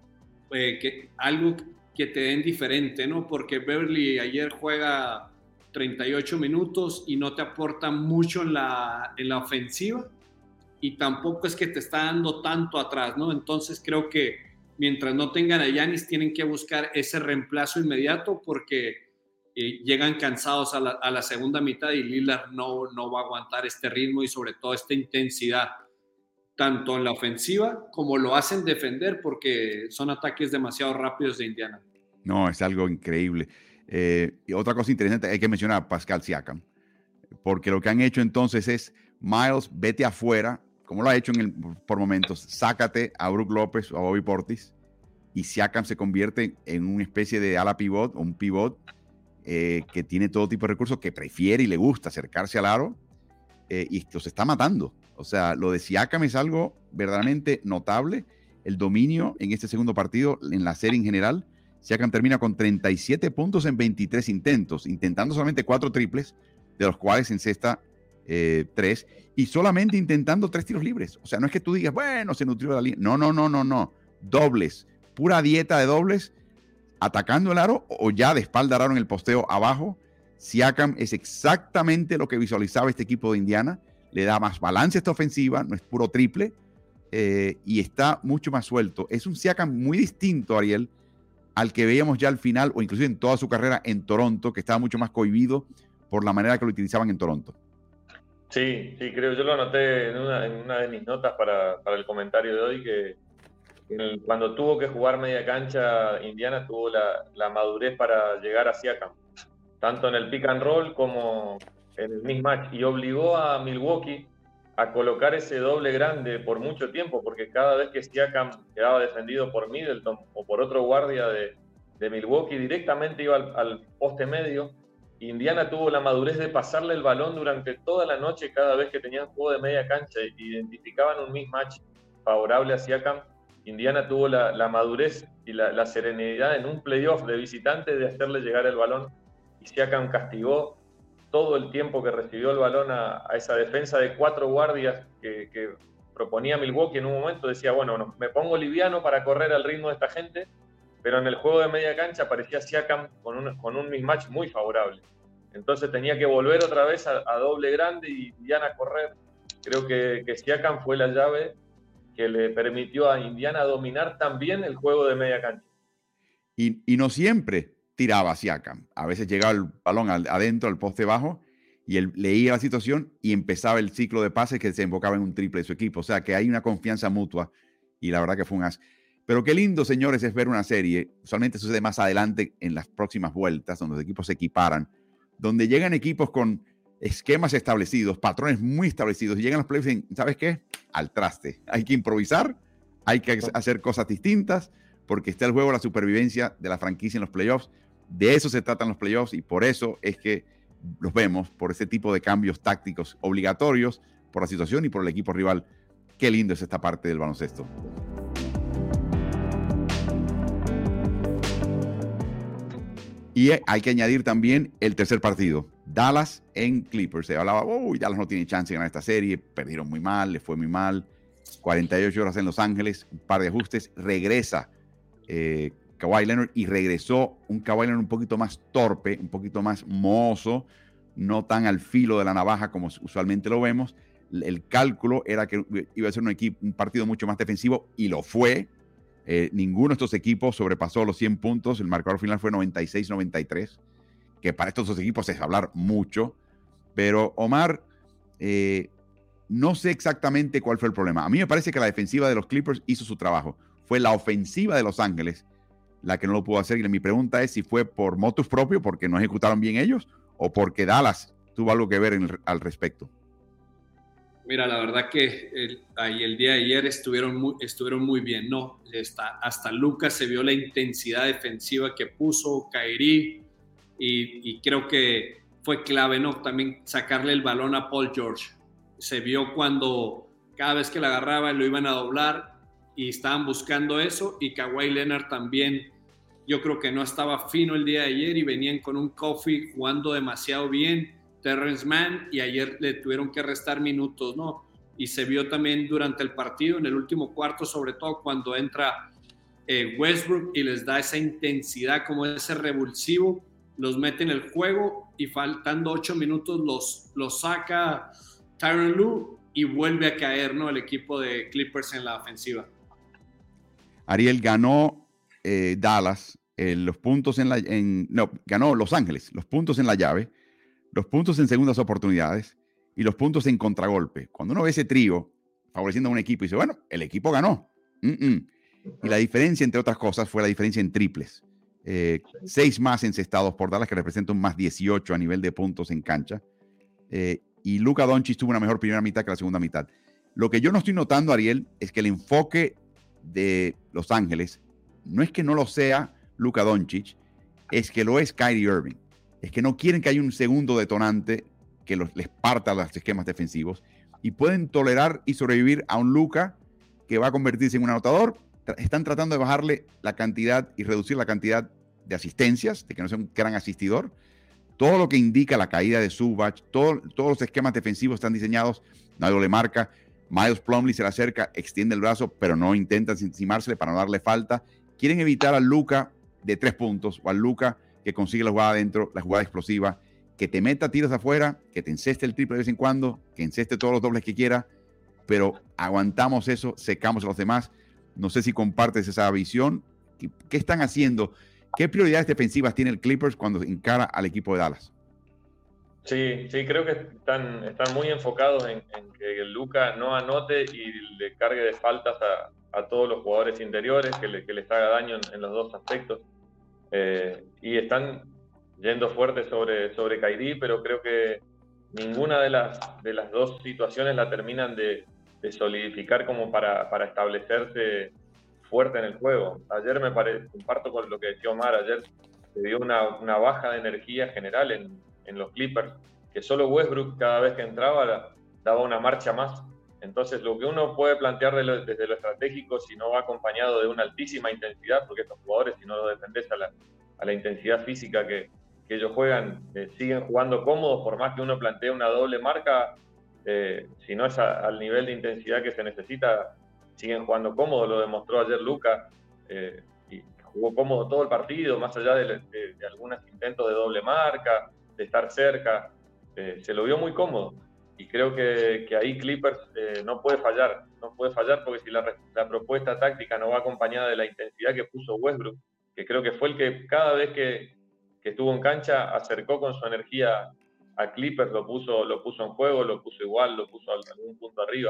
algo que te den diferente, ¿no? Porque Beverly ayer juega 38 minutos y no te aporta mucho en la ofensiva, y tampoco es que te está dando tanto atrás, ¿no? Entonces creo que mientras no tengan a Giannis, tienen que buscar ese reemplazo inmediato, porque llegan cansados a la segunda mitad, y Lillard no va a aguantar este ritmo y sobre todo esta intensidad, tanto en la ofensiva como lo hacen defender, porque son ataques demasiado rápidos de Indiana. No, es algo increíble. Y otra cosa interesante, hay que mencionar a Pascal Siakam, porque lo que han hecho entonces es, Miles, vete afuera, como lo ha hecho por momentos, sácate a Brook López o a Bobby Portis, y Siakam se convierte en una especie de ala pivot, un pivot que tiene todo tipo de recursos, que prefiere y le gusta acercarse al aro, y los está matando. O sea, lo de Siakam es algo verdaderamente notable. El dominio en este segundo partido, en la serie en general, Siakam termina con 37 puntos en 23 intentos, intentando solamente 4 triples, de los cuales encesta 3, y solamente intentando 3 tiros libres. O sea, no es que tú digas, bueno, se nutrió de la línea. No. Dobles, pura dieta de dobles, atacando el aro o ya de espalda al aro en el posteo abajo. Siakam es exactamente lo que visualizaba este equipo de Indiana. Le da más balance a esta ofensiva, no es puro triple, y está mucho más suelto. Es un Siakam muy distinto, Ariel, al que veíamos ya al final, o inclusive en toda su carrera en Toronto, que estaba mucho más cohibido por la manera que lo utilizaban en Toronto. Sí, creo, yo lo anoté en una de mis notas para el comentario de hoy, que cuando tuvo que jugar media cancha, Indiana tuvo la madurez para llegar a Siakam, tanto en el pick and roll como en el mismatch, y obligó a Milwaukee a colocar ese doble grande por mucho tiempo, porque cada vez que Siakam quedaba defendido por Middleton o por otro guardia de Milwaukee, directamente iba al poste medio. Indiana tuvo la madurez de pasarle el balón durante toda la noche cada vez que tenían juego de media cancha e identificaban un mismatch favorable a Siakam. Indiana tuvo la madurez y la serenidad en un playoff de visitante de hacerle llegar el balón, y Siakam castigó todo el tiempo que recibió el balón a esa defensa de 4 guardias que proponía Milwaukee. En un momento decía, bueno, me pongo liviano para correr al ritmo de esta gente, pero en el juego de media cancha aparecía Siakam con un mismatch muy favorable. Entonces tenía que volver otra vez a doble grande y Indiana correr Creo que Siakam fue la llave que le permitió a Indiana dominar también el juego de media cancha. Y no siempre tiraba a Siakam. A veces llegaba el balón adentro, al poste bajo, y él leía la situación y empezaba el ciclo de pases que se enfocaba en un triple de su equipo. O sea, que hay una confianza mutua y la verdad que fue un as. Pero qué lindo, señores, es ver una serie. Usualmente sucede más adelante en las próximas vueltas, donde los equipos se equiparan, donde llegan equipos con esquemas establecidos, patrones muy establecidos, y llegan los playoffs y dicen, ¿sabes qué? Al traste. Hay que improvisar, hay que hacer cosas distintas, porque está el juego de la supervivencia de la franquicia en los playoffs. De eso se tratan los playoffs y por eso es que los vemos, por ese tipo de cambios tácticos obligatorios, por la situación y por el equipo rival. Qué lindo es esta parte del baloncesto. Y hay que añadir también el tercer partido. Dallas en Clippers. Se hablaba, Dallas no tiene chance de ganar esta serie. Perdieron muy mal, le fue muy mal. 48 horas en Los Ángeles, un par de ajustes. Regresa Kawhi Leonard y regresó un Kawhi Leonard un poquito más torpe, un poquito más mohoso, no tan al filo de la navaja como usualmente lo vemos. El cálculo era que iba a ser un partido mucho más defensivo y lo fue. Ninguno de estos equipos sobrepasó los 100 puntos. El marcador final fue 96-93, que para estos dos equipos es hablar mucho. Pero Omar, no sé exactamente cuál fue el problema. A mí me parece que la defensiva de los Clippers hizo su trabajo. Fue la ofensiva de Los Ángeles la que no lo pudo hacer. Y mi pregunta es si fue por motus propio, porque no ejecutaron bien ellos, o porque Dallas tuvo algo que ver al respecto. Mira, la verdad que el día de ayer estuvieron muy bien, ¿no? Hasta Lucas se vio la intensidad defensiva que puso Kyrie y creo que fue clave, ¿no? También sacarle el balón a Paul George. Se vio cuando cada vez que la agarraba lo iban a doblar y estaban buscando eso, y Kawhi Leonard también, yo creo que no estaba fino el día de ayer y venían con un Kofi jugando demasiado bien, Terrence Mann, y ayer le tuvieron que restar minutos, ¿no? Y se vio también durante el partido, en el último cuarto, sobre todo cuando entra Westbrook y les da esa intensidad, como ese revulsivo, los mete en el juego y faltando 8 minutos los saca Tyronn Lue y vuelve a caer, ¿no? El equipo de Clippers en la ofensiva. Ariel, ganó Dallas los puntos ganó Los Ángeles, los puntos en la llave, los puntos en segundas oportunidades y los puntos en contragolpe. Cuando uno ve ese trío favoreciendo a un equipo y dice, bueno, el equipo ganó. Y la diferencia, entre otras cosas, fue la diferencia en triples. 6 más encestados por Dallas, que representa un más 18 a nivel de puntos en cancha. Y Luka Doncic tuvo una mejor primera mitad que la segunda mitad. Lo que yo no estoy notando, Ariel, es que el enfoque de Los Ángeles no es que no lo sea Luka Doncic, es que lo es Kyrie Irving. Es que no quieren que haya un segundo detonante que les parta los esquemas defensivos y pueden tolerar y sobrevivir a un Luka que va a convertirse en un anotador. Están tratando de bajarle la cantidad y reducir la cantidad de asistencias, de que no sea un gran asistidor. Todo lo que indica la caída de Zubac, todos los esquemas defensivos están diseñados, nadie le marca. Miles Plumlee se le acerca, extiende el brazo, pero no intenta encimársele para no darle falta. Quieren evitar al Luka de 3 puntos o al Luka que consigue la jugada adentro, la jugada explosiva, que te meta tiros afuera, que te enceste el triple de vez en cuando, que enceste todos los dobles que quiera, pero aguantamos eso, secamos a los demás. No sé si compartes esa visión. ¿Qué están haciendo? ¿Qué prioridades defensivas tiene el Clippers cuando encara al equipo de Dallas? Sí, creo que están muy enfocados en que el Luka no anote y le cargue de faltas a todos los jugadores interiores, que les haga daño en los dos aspectos. Y están yendo fuerte sobre Kyrie, pero creo que ninguna de las dos situaciones la terminan de solidificar como para establecerse fuerte en el juego. Ayer comparto con lo que decía Omar, ayer se vio una baja de energía general en los Clippers, que solo Westbrook cada vez que entraba daba una marcha más. Entonces lo que uno puede plantear desde lo estratégico, si no va acompañado de una altísima intensidad, porque estos jugadores, si no los defendés a la intensidad física que ellos juegan, siguen jugando cómodos, por más que uno plantee una doble marca, si no es al nivel de intensidad que se necesita, siguen jugando cómodos. Lo demostró ayer Luka, y jugó cómodo todo el partido, más allá de algunos intentos de doble marca, de estar cerca, se lo vio muy cómodo. y creo que ahí Clippers no puede fallar porque si la propuesta táctica no va acompañada de la intensidad que puso Westbrook, que creo que fue el que cada vez que estuvo en cancha acercó con su energía a Clippers, lo puso en juego, lo puso igual, lo puso algún punto arriba.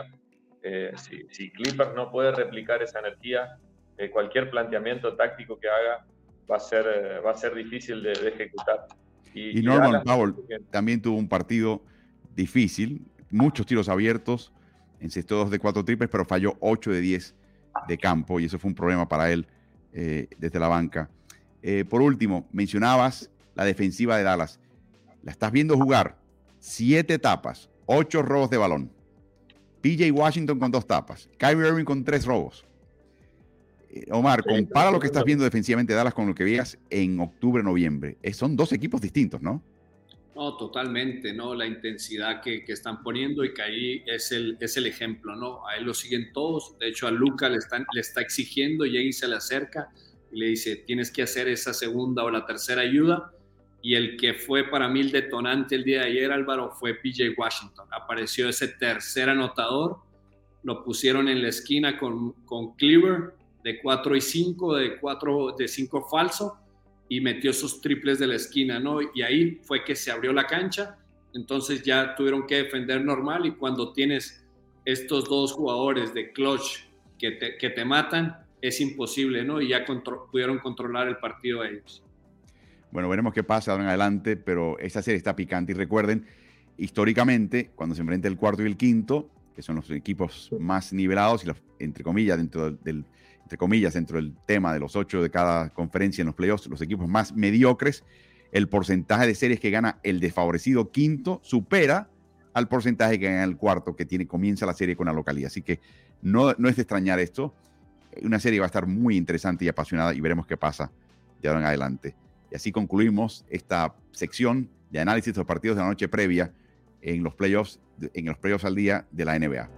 Si Clippers no puede replicar esa energía, cualquier planteamiento táctico que haga va a ser difícil de ejecutar. Y Norman Powell también tuvo un partido difícil, muchos tiros abiertos, encestó 2 de 4 triples, pero falló 8 de 10 de campo, y eso fue un problema para él desde la banca. Por último, mencionabas la defensiva de Dallas. La estás viendo jugar, 7 tapas, 8 robos de balón. PJ Washington con 2 tapas, Kyrie Irving con 3 robos. Omar, compara lo que estás viendo defensivamente de Dallas con lo que veías en octubre, noviembre. Son 2 equipos distintos, ¿no? No, totalmente, ¿no? La intensidad que están poniendo, y que ahí es el ejemplo, ¿no? A él lo siguen todos. De hecho, a Luka le está exigiendo, y ahí se le acerca y le dice, tienes que hacer esa segunda o la tercera ayuda. Y el que fue para mí el detonante el día de ayer, Álvaro, fue PJ Washington. Apareció ese tercer anotador, lo pusieron en la esquina con Cleaver de 4 y 5, de 5 falso, y metió esos triples de la esquina, ¿no? Y ahí fue que se abrió la cancha, entonces ya tuvieron que defender normal, y cuando tienes estos 2 jugadores de clutch que te matan, es imposible, ¿no? Y ya pudieron controlar el partido ellos. Bueno, veremos qué pasa ahora en adelante, pero esta serie está picante. Y recuerden, históricamente, cuando se enfrenta el cuarto y el quinto, que son los equipos más nivelados, y entre comillas, dentro del tema de los 8 de cada conferencia en los playoffs, los equipos más mediocres, el porcentaje de series que gana el desfavorecido quinto supera al porcentaje que gana el cuarto, que comienza la serie con la localía. Así que no es de extrañar esto. Una serie va a estar muy interesante y apasionada, y veremos qué pasa de ahora en adelante. Y así concluimos esta sección de análisis de los partidos de la noche previa en los playoffs al día de la NBA.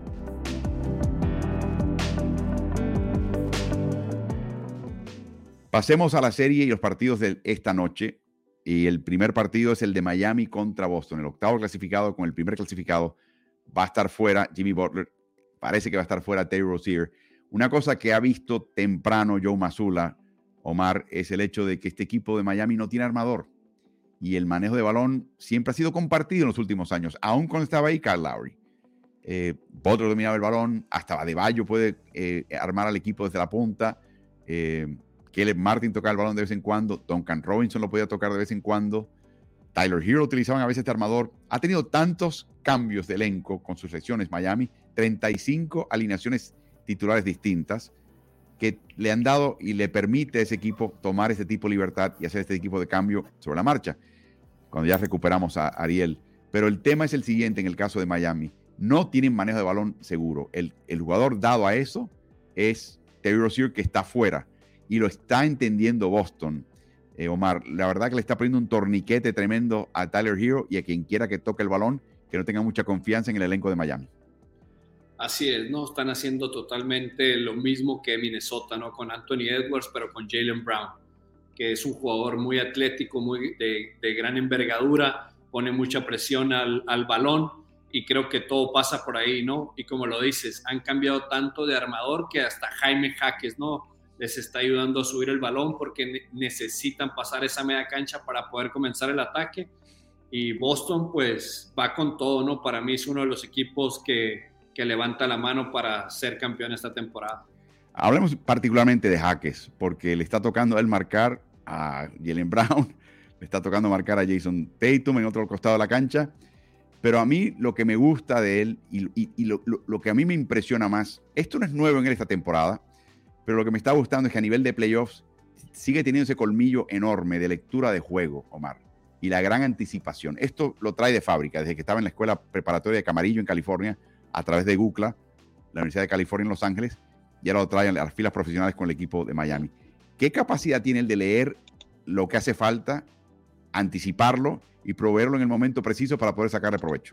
Pasemos a la serie y los partidos de esta noche. Y el primer partido es el de Miami contra Boston. El octavo clasificado con el primer clasificado va a estar fuera Jimmy Butler. Parece que va a estar fuera Terry Rozier. Una cosa que ha visto temprano Joe Mazzulla, Omar, es el hecho de que este equipo de Miami no tiene armador. Y el manejo de balón siempre ha sido compartido en los últimos años, aún cuando estaba ahí Kyle Lowry. Butler dominaba el balón, hasta Adebayo puede armar al equipo desde la punta. Caleb Martin tocaba el balón de vez en cuando, Duncan Robinson lo podía tocar de vez en cuando, Tyler Hero utilizaban a veces este armador. Ha tenido tantos cambios de elenco con sus selecciones Miami, 35 alineaciones titulares distintas, que le han dado y le permite a ese equipo tomar este tipo de libertad y hacer este tipo de cambio sobre la marcha, cuando ya recuperamos a Ariel. Pero el tema es el siguiente en el caso de Miami. No tienen manejo de balón seguro. El jugador dado a eso es Terry Rozier, que está fuera, y lo está entendiendo Boston. Omar, la verdad que le está poniendo un torniquete tremendo a Tyler Hero y a quien quiera que toque el balón, que no tenga mucha confianza en el elenco de Miami. Así es, ¿no? Están haciendo totalmente lo mismo que Minnesota, ¿no? Con Anthony Edwards, pero con Jaylen Brown, que es un jugador muy atlético, muy de gran envergadura, pone mucha presión al balón, y creo que todo pasa por ahí, ¿no? Y como lo dices, han cambiado tanto de armador que hasta Jaime Jaques, ¿no?, les está ayudando a subir el balón, porque necesitan pasar esa media cancha para poder comenzar el ataque. Y Boston, pues, va con todo, ¿no? Para mí es uno de los equipos que levanta la mano para ser campeón esta temporada. Hablemos particularmente de Jaques, porque le está tocando a él marcar a Jaylen Brown, le está tocando marcar a Jason Tatum en otro costado de la cancha, pero a mí lo que me gusta de él y lo que a mí me impresiona más, esto no es nuevo en él esta temporada, pero lo que me está gustando es que a nivel de playoffs sigue teniendo ese colmillo enorme de lectura de juego, Omar, y la gran anticipación. Esto lo trae de fábrica, desde que estaba en la escuela preparatoria de Camarillo en California, a través de UCLA, la Universidad de California en Los Ángeles, y ahora lo trae a las filas profesionales con el equipo de Miami. ¿Qué capacidad tiene él de leer lo que hace falta, anticiparlo y proveerlo en el momento preciso para poder sacarle provecho?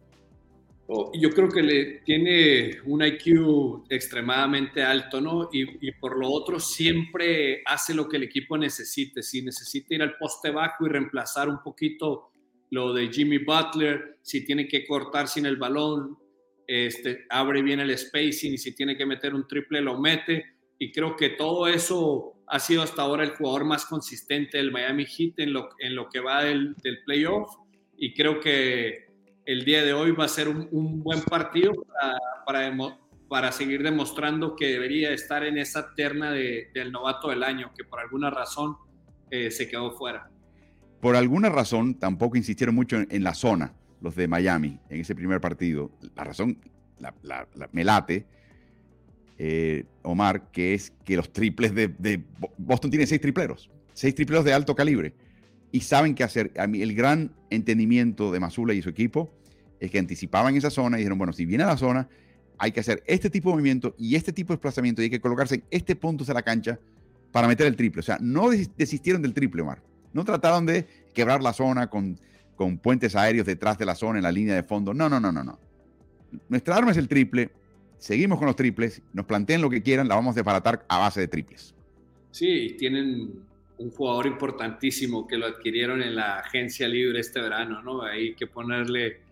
Yo creo que tiene un IQ extremadamente alto, ¿no? Y por lo otro siempre hace lo que el equipo necesite. Si necesita ir al poste bajo y reemplazar un poquito lo de Jimmy Butler, si tiene que cortar sin el balón, abre bien el spacing, y si tiene que meter un triple lo mete, y creo que todo eso ha sido hasta ahora el jugador más consistente del Miami Heat en lo que va del playoff, y creo que el día de hoy va a ser un buen partido para seguir demostrando que debería estar en esa terna del novato del año, que por alguna razón se quedó fuera. Por alguna razón tampoco insistieron mucho en la zona los de Miami en ese primer partido. La razón me late, Omar, que es que los triples de Boston tiene 6 tripleros de alto calibre y saben qué hacer. A mí el gran entendimiento de Mazzulla y su equipo es que anticipaban esa zona y dijeron, bueno, si viene a la zona hay que hacer este tipo de movimiento y este tipo de desplazamiento y hay que colocarse en este punto de la cancha para meter el triple. O sea, no desistieron del triple, Omar. No trataron de quebrar la zona con puentes aéreos detrás de la zona en la línea de fondo. No. Nuestra arma es el triple. Seguimos con los triples. Nos planteen lo que quieran. La vamos a desbaratar a base de triples. Sí, tienen un jugador importantísimo que lo adquirieron en la agencia libre este verano, ¿no? Hay que ponerle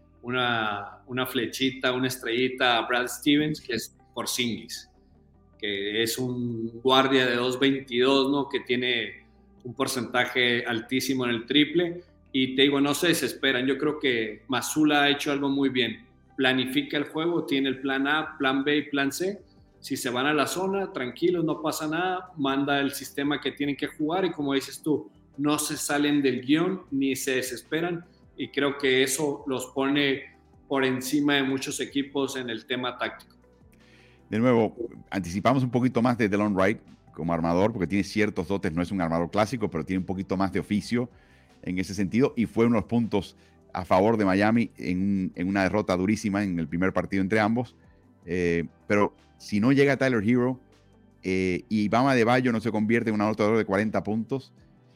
una flechita, una estrellita a Brad Stevens, que es Porzingis, que es un guardia de 2.22, ¿no? Que tiene un porcentaje altísimo en el triple, y te digo, no se desesperan. Yo creo que Mazzulla ha hecho algo muy bien. Planifica el juego, tiene el plan A, plan B y plan C. Si se van a la zona, tranquilos, no pasa nada, manda el sistema que tienen que jugar, y como dices tú, no se salen del guión ni se desesperan, y creo que eso los pone por encima de muchos equipos en el tema táctico. De nuevo, anticipamos un poquito más de Delon Wright como armador, porque tiene ciertos dotes, no es un armador clásico, pero tiene un poquito más de oficio en ese sentido, y fue uno de los puntos a favor de Miami en una derrota durísima en el primer partido entre ambos. Pero si no llega Tyler Hero y Bam Adebayo no se convierte en un anotador de 40 puntos,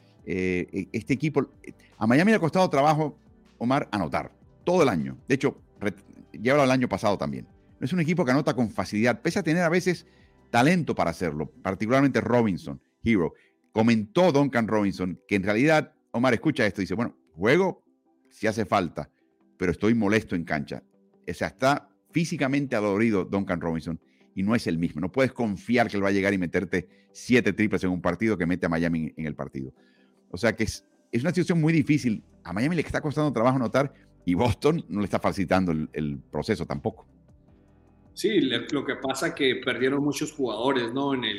este equipo, a Miami le ha costado trabajo, Omar, anotar todo el año. De hecho, lleva el año pasado también. No es un equipo que anota con facilidad, pese a tener a veces talento para hacerlo, particularmente Robinson, Hero. Comentó Duncan Robinson que en realidad, Omar, escucha esto, dice, bueno, juego si hace falta, pero estoy molesto en cancha. O sea, está físicamente adolorido Duncan Robinson y no es el mismo. No puedes confiar que él va a llegar y meterte 7 triples en un partido que mete a Miami en el partido. O sea que es una situación muy difícil. A Miami le está costando trabajo anotar y Boston no le está facilitando el proceso tampoco. Sí, lo que pasa es que perdieron muchos jugadores, ¿no? en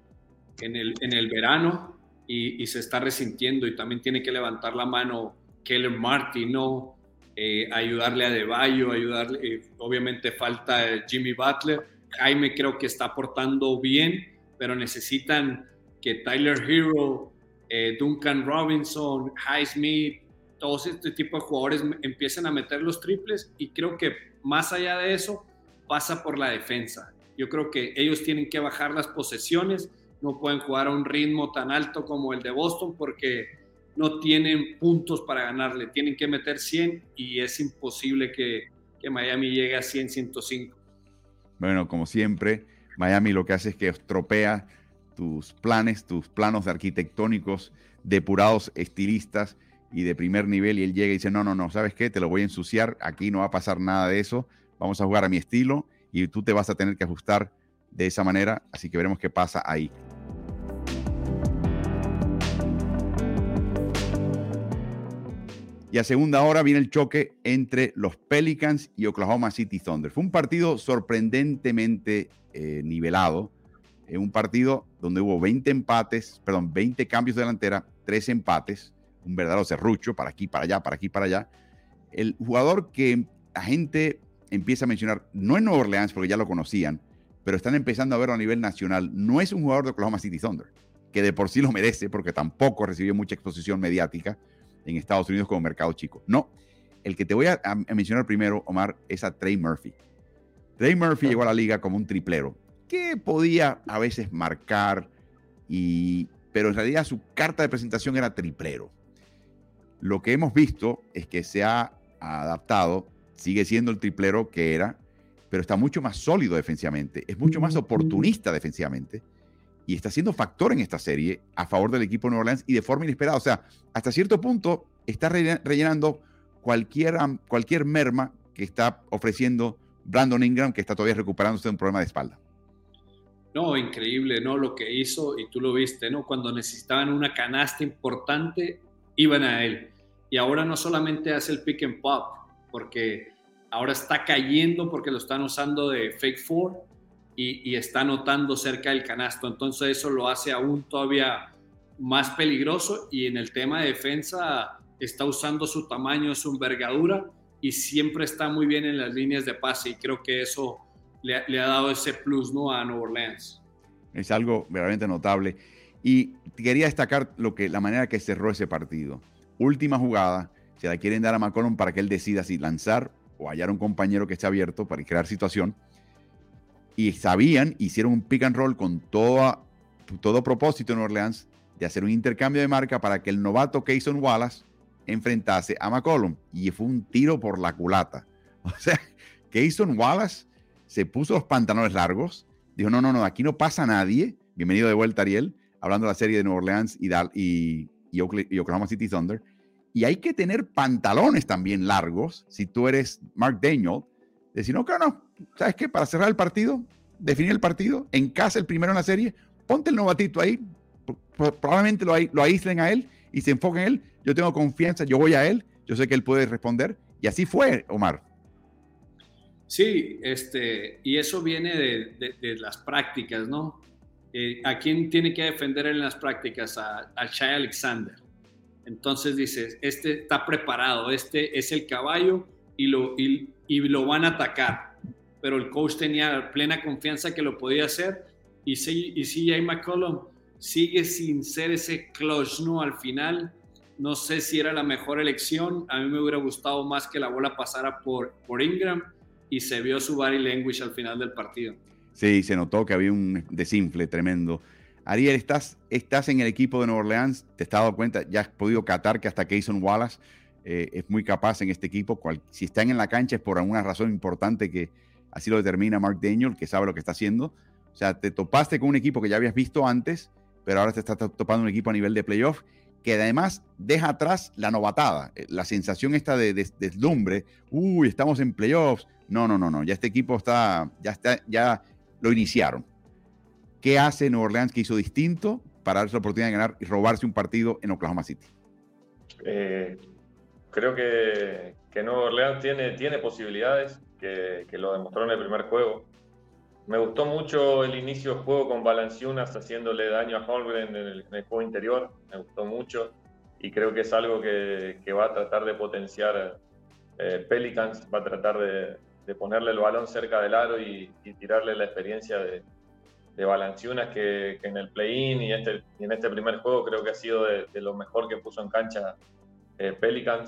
el verano, y se está resintiendo, y también tiene que levantar la mano Caleb Martin, ¿no? Ayudarle a Adebayo, obviamente falta Jimmy Butler. Jaime creo que está aportando bien, pero necesitan que Tyler Hero, Duncan Robinson, Highsmith, todos este tipo de jugadores empiecen a meter los triples, y creo que más allá de eso pasa por la defensa. Yo creo que ellos tienen que bajar las posesiones, no pueden jugar a un ritmo tan alto como el de Boston porque no tienen puntos para ganarle, tienen que meter 100 y es imposible que Miami llegue a 100, 105. Bueno, como siempre, Miami lo que hace es que estropea tus planos arquitectónicos depurados, estilistas y de primer nivel, y él llega y dice, no, ¿sabes qué? Te lo voy a ensuciar, aquí no va a pasar nada de eso, vamos a jugar a mi estilo y tú te vas a tener que ajustar de esa manera, así que veremos qué pasa ahí. Y a segunda hora viene el choque entre los Pelicans y Oklahoma City Thunder. Fue un partido sorprendentemente nivelado, un partido donde hubo 20 cambios de delantera, 3 empates, un verdadero serrucho, para aquí, para allá, para aquí, para allá. El jugador que la gente empieza a mencionar, no en Nueva Orleans porque ya lo conocían, pero están empezando a verlo a nivel nacional, no es un jugador de Oklahoma City Thunder, que de por sí lo merece porque tampoco recibió mucha exposición mediática en Estados Unidos como mercado chico. No, el que te voy a mencionar primero, Omar, es a Trey Murphy. Trey Murphy llegó a la liga como un triplero, que podía a veces marcar, pero en realidad su carta de presentación era triplero. Lo que hemos visto es que se ha adaptado, sigue siendo el triplero que era, pero está mucho más sólido defensivamente, es mucho más oportunista defensivamente, y está siendo factor en esta serie a favor del equipo de Nueva Orleans y de forma inesperada. O sea, hasta cierto punto está rellenando cualquier merma que está ofreciendo Brandon Ingram, que está todavía recuperándose de un problema de espalda. No, increíble, ¿no? Lo que hizo, y tú lo viste, ¿no? Cuando necesitaban una canasta importante, iban a él. Y ahora no solamente hace el pick and pop, porque ahora está cayendo porque lo están usando de fake four y está anotando cerca del canasto. Entonces eso lo hace aún todavía más peligroso, y en el tema de defensa está usando su tamaño, su envergadura, y siempre está muy bien en las líneas de pase, y creo que eso le ha dado ese plus, ¿no?, a Nueva Orleans. Es algo verdaderamente notable. Y quería destacar la manera que cerró ese partido. Última jugada, se la quieren dar a McCollum para que él decida si lanzar o hallar un compañero que esté abierto para crear situación. Y hicieron un pick and roll con todo propósito en Nueva Orleans de hacer un intercambio de marca para que el novato Cason Wallace enfrentase a McCollum. Y fue un tiro por la culata. O sea, Cason Wallace se puso los pantalones largos, dijo, no, aquí no pasa nadie. Bienvenido de vuelta, Ariel, hablando de la serie de Nueva Orleans y Oklahoma City Thunder. Y hay que tener pantalones también largos, si tú eres Mark Daigneault, decir, no, ¿sabes qué? Para cerrar el partido, definir el partido, en casa el primero en la serie, ponte el novatito ahí, probablemente lo aíslen a él y se enfoquen en él. Yo tengo confianza, yo voy a él, yo sé que él puede responder. Y así fue, Omar. Sí, y eso viene de las prácticas, ¿no? ¿A quién tiene que defender en las prácticas? A Shai Alexander. Entonces dices, está preparado, es el caballo y lo van a atacar. Pero el coach tenía plena confianza que lo podía hacer, y CJ McCollum sigue sin ser ese clutch, ¿no? Al final, no sé si era la mejor elección. A mí me hubiera gustado más que la bola pasara por Ingram, y se vio su body language al final del partido. Sí, se notó que había un desinfle tremendo. Ariel, estás en el equipo de Nueva Orleans, te has dado cuenta, ya has podido catar que hasta Cason Wallace es muy capaz en este equipo. Si están en la cancha es por alguna razón importante que así lo determina Mark Daigneault, que sabe lo que está haciendo. O sea, te topaste con un equipo que ya habías visto antes, pero ahora te estás topando un equipo a nivel de playoff que además deja atrás la novatada, la sensación esta de deslumbre. Estamos en playoffs. No, ya este equipo ya lo iniciaron. ¿Qué hace Nueva Orleans que hizo distinto para darse la oportunidad de ganar y robarse un partido en Oklahoma City? Creo que Nueva Orleans tiene posibilidades, que lo demostró en el primer juego. Me gustó mucho el inicio del juego con Valanciunas haciéndole daño a Holmgren en el juego interior. Me gustó mucho, y creo que es algo que va a tratar de potenciar Pelicans. Va a tratar de ponerle el balón cerca del aro y tirarle la experiencia de Valanciunas, que en el play-in y en este primer juego creo que ha sido de lo mejor que puso en cancha Pelicans.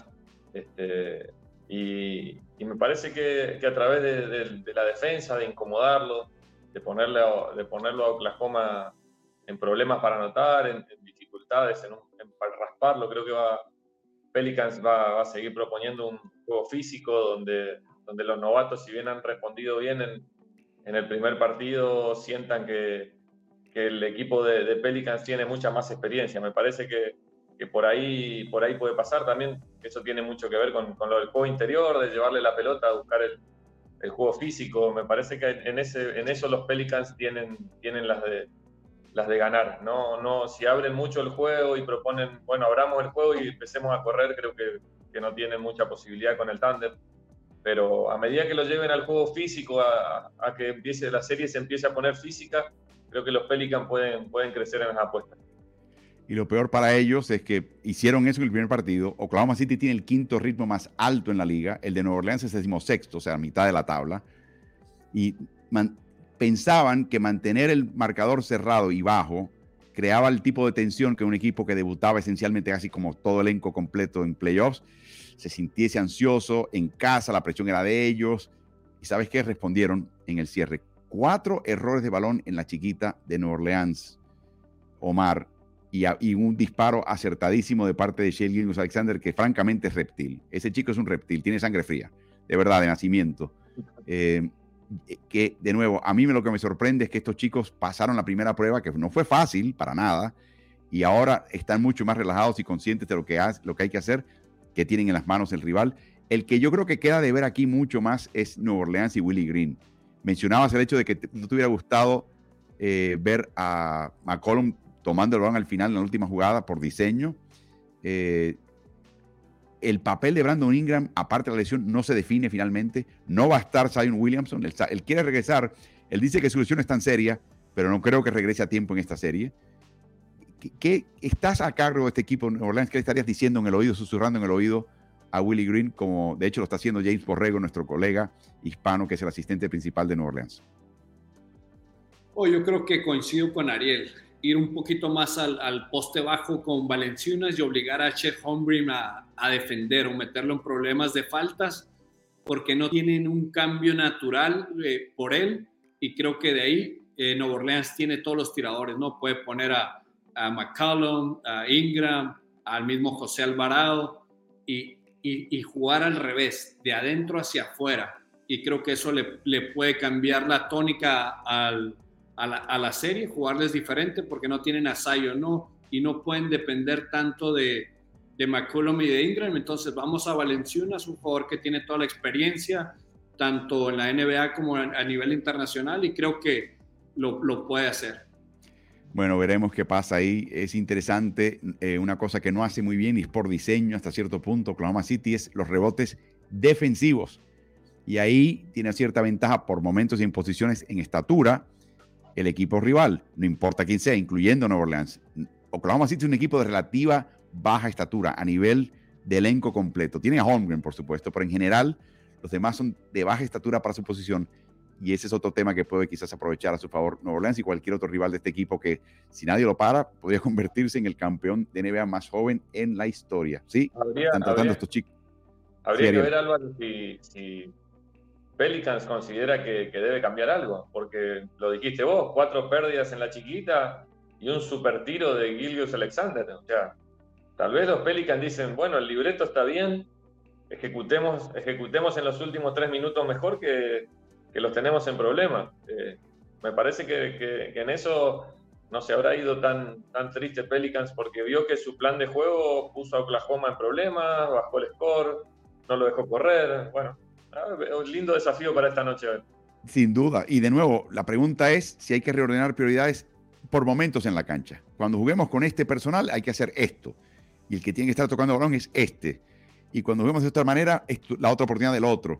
Y me parece que a través de la defensa, de incomodarlo, de ponerlo a Oklahoma en problemas para anotar, en dificultades, para rasparlo, creo que Pelicans va a seguir proponiendo un juego físico donde los novatos, si bien han respondido bien en el primer partido, sientan que el equipo de Pelicans tiene mucha más experiencia. Me parece que por ahí puede pasar también. Eso tiene mucho que ver con lo del juego interior, de llevarle la pelota, a buscar el juego físico. Me parece que en eso los Pelicans tienen las de ganar. No, si abren mucho el juego y proponen, bueno, abramos el juego y empecemos a correr, creo que no tienen mucha posibilidad con el Thunder. Pero a medida que lo lleven al juego físico, a que empiece la serie, se empiece a poner física, creo que los Pelicans pueden crecer en las apuestas. Y lo peor para ellos es que hicieron eso en el primer partido. Oklahoma City tiene el quinto ritmo más alto en la liga. El de Nueva Orleans es el 16º, o sea, a mitad de la tabla. Y pensaban que mantener el marcador cerrado y bajo creaba el tipo de tensión que un equipo que debutaba esencialmente casi como todo elenco completo en playoffs se sintiese ansioso. En casa la presión era de ellos. ¿Y sabes qué? Respondieron en el cierre. 4 errores de balón en la chiquita de Nueva Orleans, Omar, y un disparo acertadísimo de parte de Shai Gilgeous-Alexander, que francamente es reptil. Ese chico es un reptil, tiene sangre fría, de verdad, de nacimiento. Que, de nuevo, a mí lo que me sorprende es que estos chicos pasaron la primera prueba, que no fue fácil para nada, y ahora están mucho más relajados y conscientes de lo que hay que hacer. que tienen en las manos el rival. El que yo creo que queda de ver aquí mucho más es Nueva Orleans y Willie Green. Mencionabas el hecho de que no te hubiera gustado ver a McCollum tomando el balón al final en la última jugada por diseño. El papel de Brandon Ingram, aparte de la lesión, no se define finalmente. No va a estar Zion Williamson. Él quiere regresar. Él dice que su lesión es tan seria, pero no creo que regrese a tiempo en esta serie. ¿Qué estás a cargo de este equipo de Nueva Orleans? ¿Qué le estarías diciendo en el oído, susurrando en el oído a Willie Green, como de hecho lo está haciendo James Borrego, nuestro colega hispano, que es el asistente principal de Nueva Orleans? Yo creo que coincido con Ariel. Ir un poquito más al poste bajo con Valanciunas y obligar a Chet Holmgren a defender o meterlo en problemas de faltas, porque no tienen un cambio natural por él, y creo que de ahí Nueva Orleans tiene todos los tiradores, ¿no? Puede poner a McCollum, a Ingram, al mismo José Alvarado, y jugar al revés, de adentro hacia afuera, y creo que eso le puede cambiar la tónica a la serie, jugarles diferente, porque no tienen a Zion, ¿no? Y no pueden depender tanto de McCollum y de Ingram. Entonces vamos a Valanciunas, un jugador que tiene toda la experiencia, tanto en la NBA como a nivel internacional, y creo que lo puede hacer. Bueno, veremos qué pasa ahí. Es interesante, una cosa que no hace muy bien y es por diseño hasta cierto punto Oklahoma City, es los rebotes defensivos. Y ahí tiene cierta ventaja por momentos y en posiciones en estatura el equipo rival, no importa quién sea, incluyendo Nueva Orleans. Oklahoma City es un equipo de relativa baja estatura a nivel de elenco completo. Tiene a Holmgren, por supuesto, pero en general los demás son de baja estatura para su posición. Y ese es otro tema que puede quizás aprovechar a su favor Nueva Orleans y cualquier otro rival de este equipo que, si nadie lo para, podría convertirse en el campeón de NBA más joven en la historia. ¿Sí? Están tratando estos chicos. Habría que ver, Álvaro, si Pelicans considera que debe cambiar algo, porque lo dijiste vos, 4 pérdidas en la chiquita y un super tiro de Gilgeous-Alexander. O sea, tal vez los Pelicans dicen, bueno, el libreto está bien, ejecutemos en los últimos 3 minutos mejor que los tenemos en problemas. Me parece que en eso no se habrá ido tan triste Pelicans, porque vio que su plan de juego puso a Oklahoma en problemas, bajó el score, no lo dejó correr. Bueno, un lindo desafío para esta noche. Sin duda. Y de nuevo, la pregunta es si hay que reordenar prioridades por momentos en la cancha. Cuando juguemos con este personal hay que hacer esto. Y el que tiene que estar tocando balón es este. Y cuando juguemos de otra manera es la otra oportunidad del otro.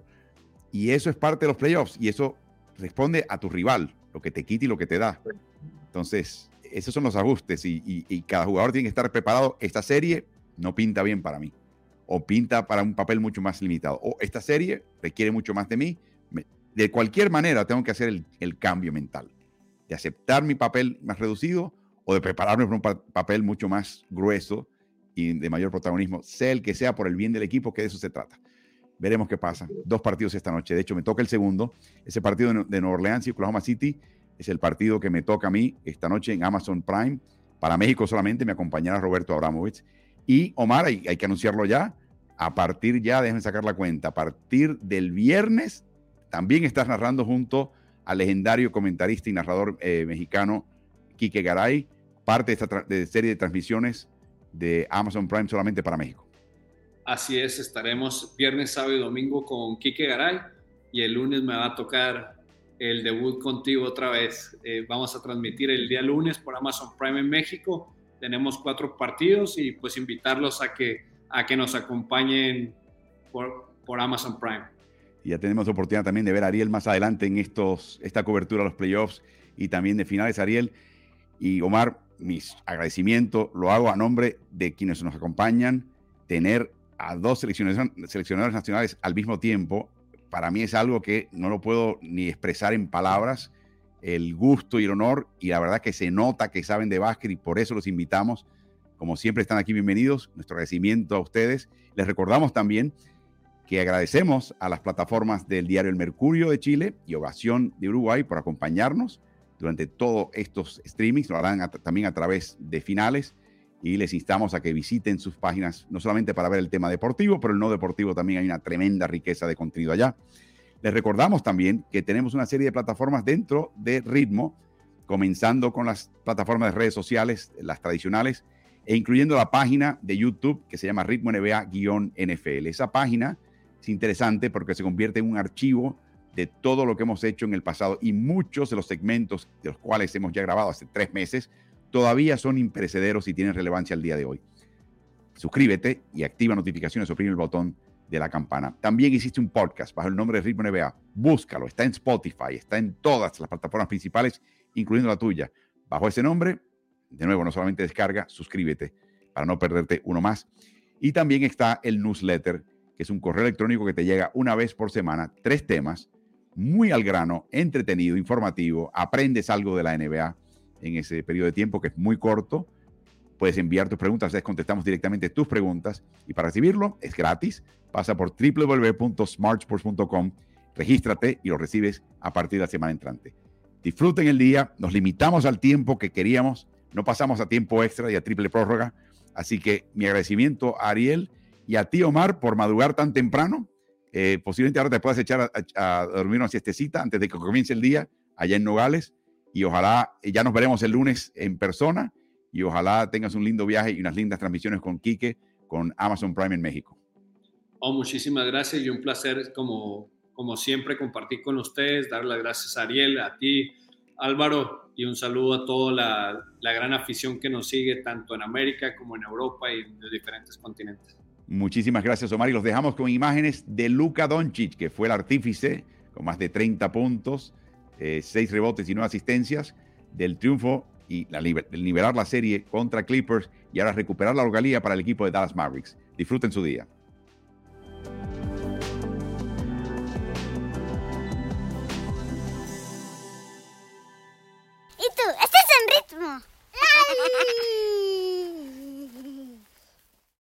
Y eso es parte de los playoffs. Y eso responde a tu rival, lo que te quita y lo que te da. Entonces, esos son los ajustes. Y cada jugador tiene que estar preparado. Esta serie no pinta bien para mí. O pinta para un papel mucho más limitado. O esta serie requiere mucho más de mí. De cualquier manera tengo que hacer el cambio mental. De aceptar mi papel más reducido o de prepararme para un papel mucho más grueso y de mayor protagonismo, sea el que sea, por el bien del equipo, que de eso se trata. Veremos qué pasa. 2 partidos esta noche. De hecho, me toca el segundo. Ese partido de Nueva Orleans y Oklahoma City es el partido que me toca a mí esta noche en Amazon Prime. Para México solamente me acompañará Roberto Abramovich. Y Omar, hay que anunciarlo ya, a partir ya, déjenme sacar la cuenta, a partir del viernes también estás narrando junto al legendario comentarista y narrador mexicano Quique Garay, parte de esta serie de transmisiones de Amazon Prime solamente para México. Así es, estaremos viernes, sábado y domingo con Quique Garay, y el lunes me va a tocar el debut contigo otra vez. Vamos a transmitir el día lunes por Amazon Prime en México. Tenemos 4 partidos y pues invitarlos a que nos acompañen por Amazon Prime. Y ya tenemos oportunidad también de ver a Ariel más adelante en esta cobertura de los playoffs y también de finales. Ariel y Omar, mis agradecimientos lo hago a nombre de quienes nos acompañan. Tener a 2 seleccionadores nacionales al mismo tiempo, para mí es algo que no lo puedo ni expresar en palabras. El gusto y el honor, y la verdad que se nota que saben de básquet y por eso los invitamos. Como siempre están aquí bienvenidos. Nuestro agradecimiento a ustedes. Les recordamos también que agradecemos a las plataformas del diario El Mercurio de Chile y Ovación de Uruguay por acompañarnos durante todos estos streamings. Lo harán también a través de finales y les instamos a que visiten sus páginas, no solamente para ver el tema deportivo, pero el no deportivo también hay una tremenda riqueza de contenido allá. Les recordamos también que tenemos una serie de plataformas dentro de Ritmo, comenzando con las plataformas de redes sociales, las tradicionales, e incluyendo la página de YouTube que se llama Ritmo NBA-NFL. Esa página es interesante porque se convierte en un archivo de todo lo que hemos hecho en el pasado, y muchos de los segmentos de los cuales hemos ya grabado hace 3 meses todavía son imperecederos y tienen relevancia al día de hoy. Suscríbete y activa notificaciones, oprime el botón de la campana. También existe un podcast bajo el nombre de Ritmo NBA. Búscalo, está en Spotify, está en todas las plataformas principales, incluyendo la tuya. Bajo ese nombre, de nuevo, no solamente descarga, suscríbete para no perderte uno más. Y también está el newsletter, que es un correo electrónico que te llega una vez por semana, 3 temas, muy al grano, entretenido, informativo. Aprendes algo de la NBA en ese periodo de tiempo que es muy corto. Puedes enviar tus preguntas, les contestamos directamente tus preguntas, y para recibirlo es gratis. Pasa por www.smartsports.com, regístrate y lo recibes a partir de la semana entrante. Disfruten el día, nos limitamos al tiempo que queríamos, no pasamos a tiempo extra y a triple prórroga, así que mi agradecimiento a Ariel y a ti, Omar, por madrugar tan temprano. Posiblemente ahora te puedas echar a dormir una siestecita antes de que comience el día allá en Nogales, y ojalá ya nos veremos el lunes en persona, y ojalá tengas un lindo viaje y unas lindas transmisiones con Quique, con Amazon Prime en México. Muchísimas gracias y un placer como siempre compartir con ustedes, dar las gracias a Ariel, a ti, Álvaro, y un saludo a toda la gran afición que nos sigue tanto en América como en Europa y en los diferentes continentes. Muchísimas gracias, Omar, y los dejamos con imágenes de Luka Doncic, que fue el artífice con más de 30 puntos, 6 rebotes y 9 asistencias del triunfo y el nivelar la serie contra Clippers, y ahora recuperar la localía para el equipo de Dallas Mavericks. Disfruten su día.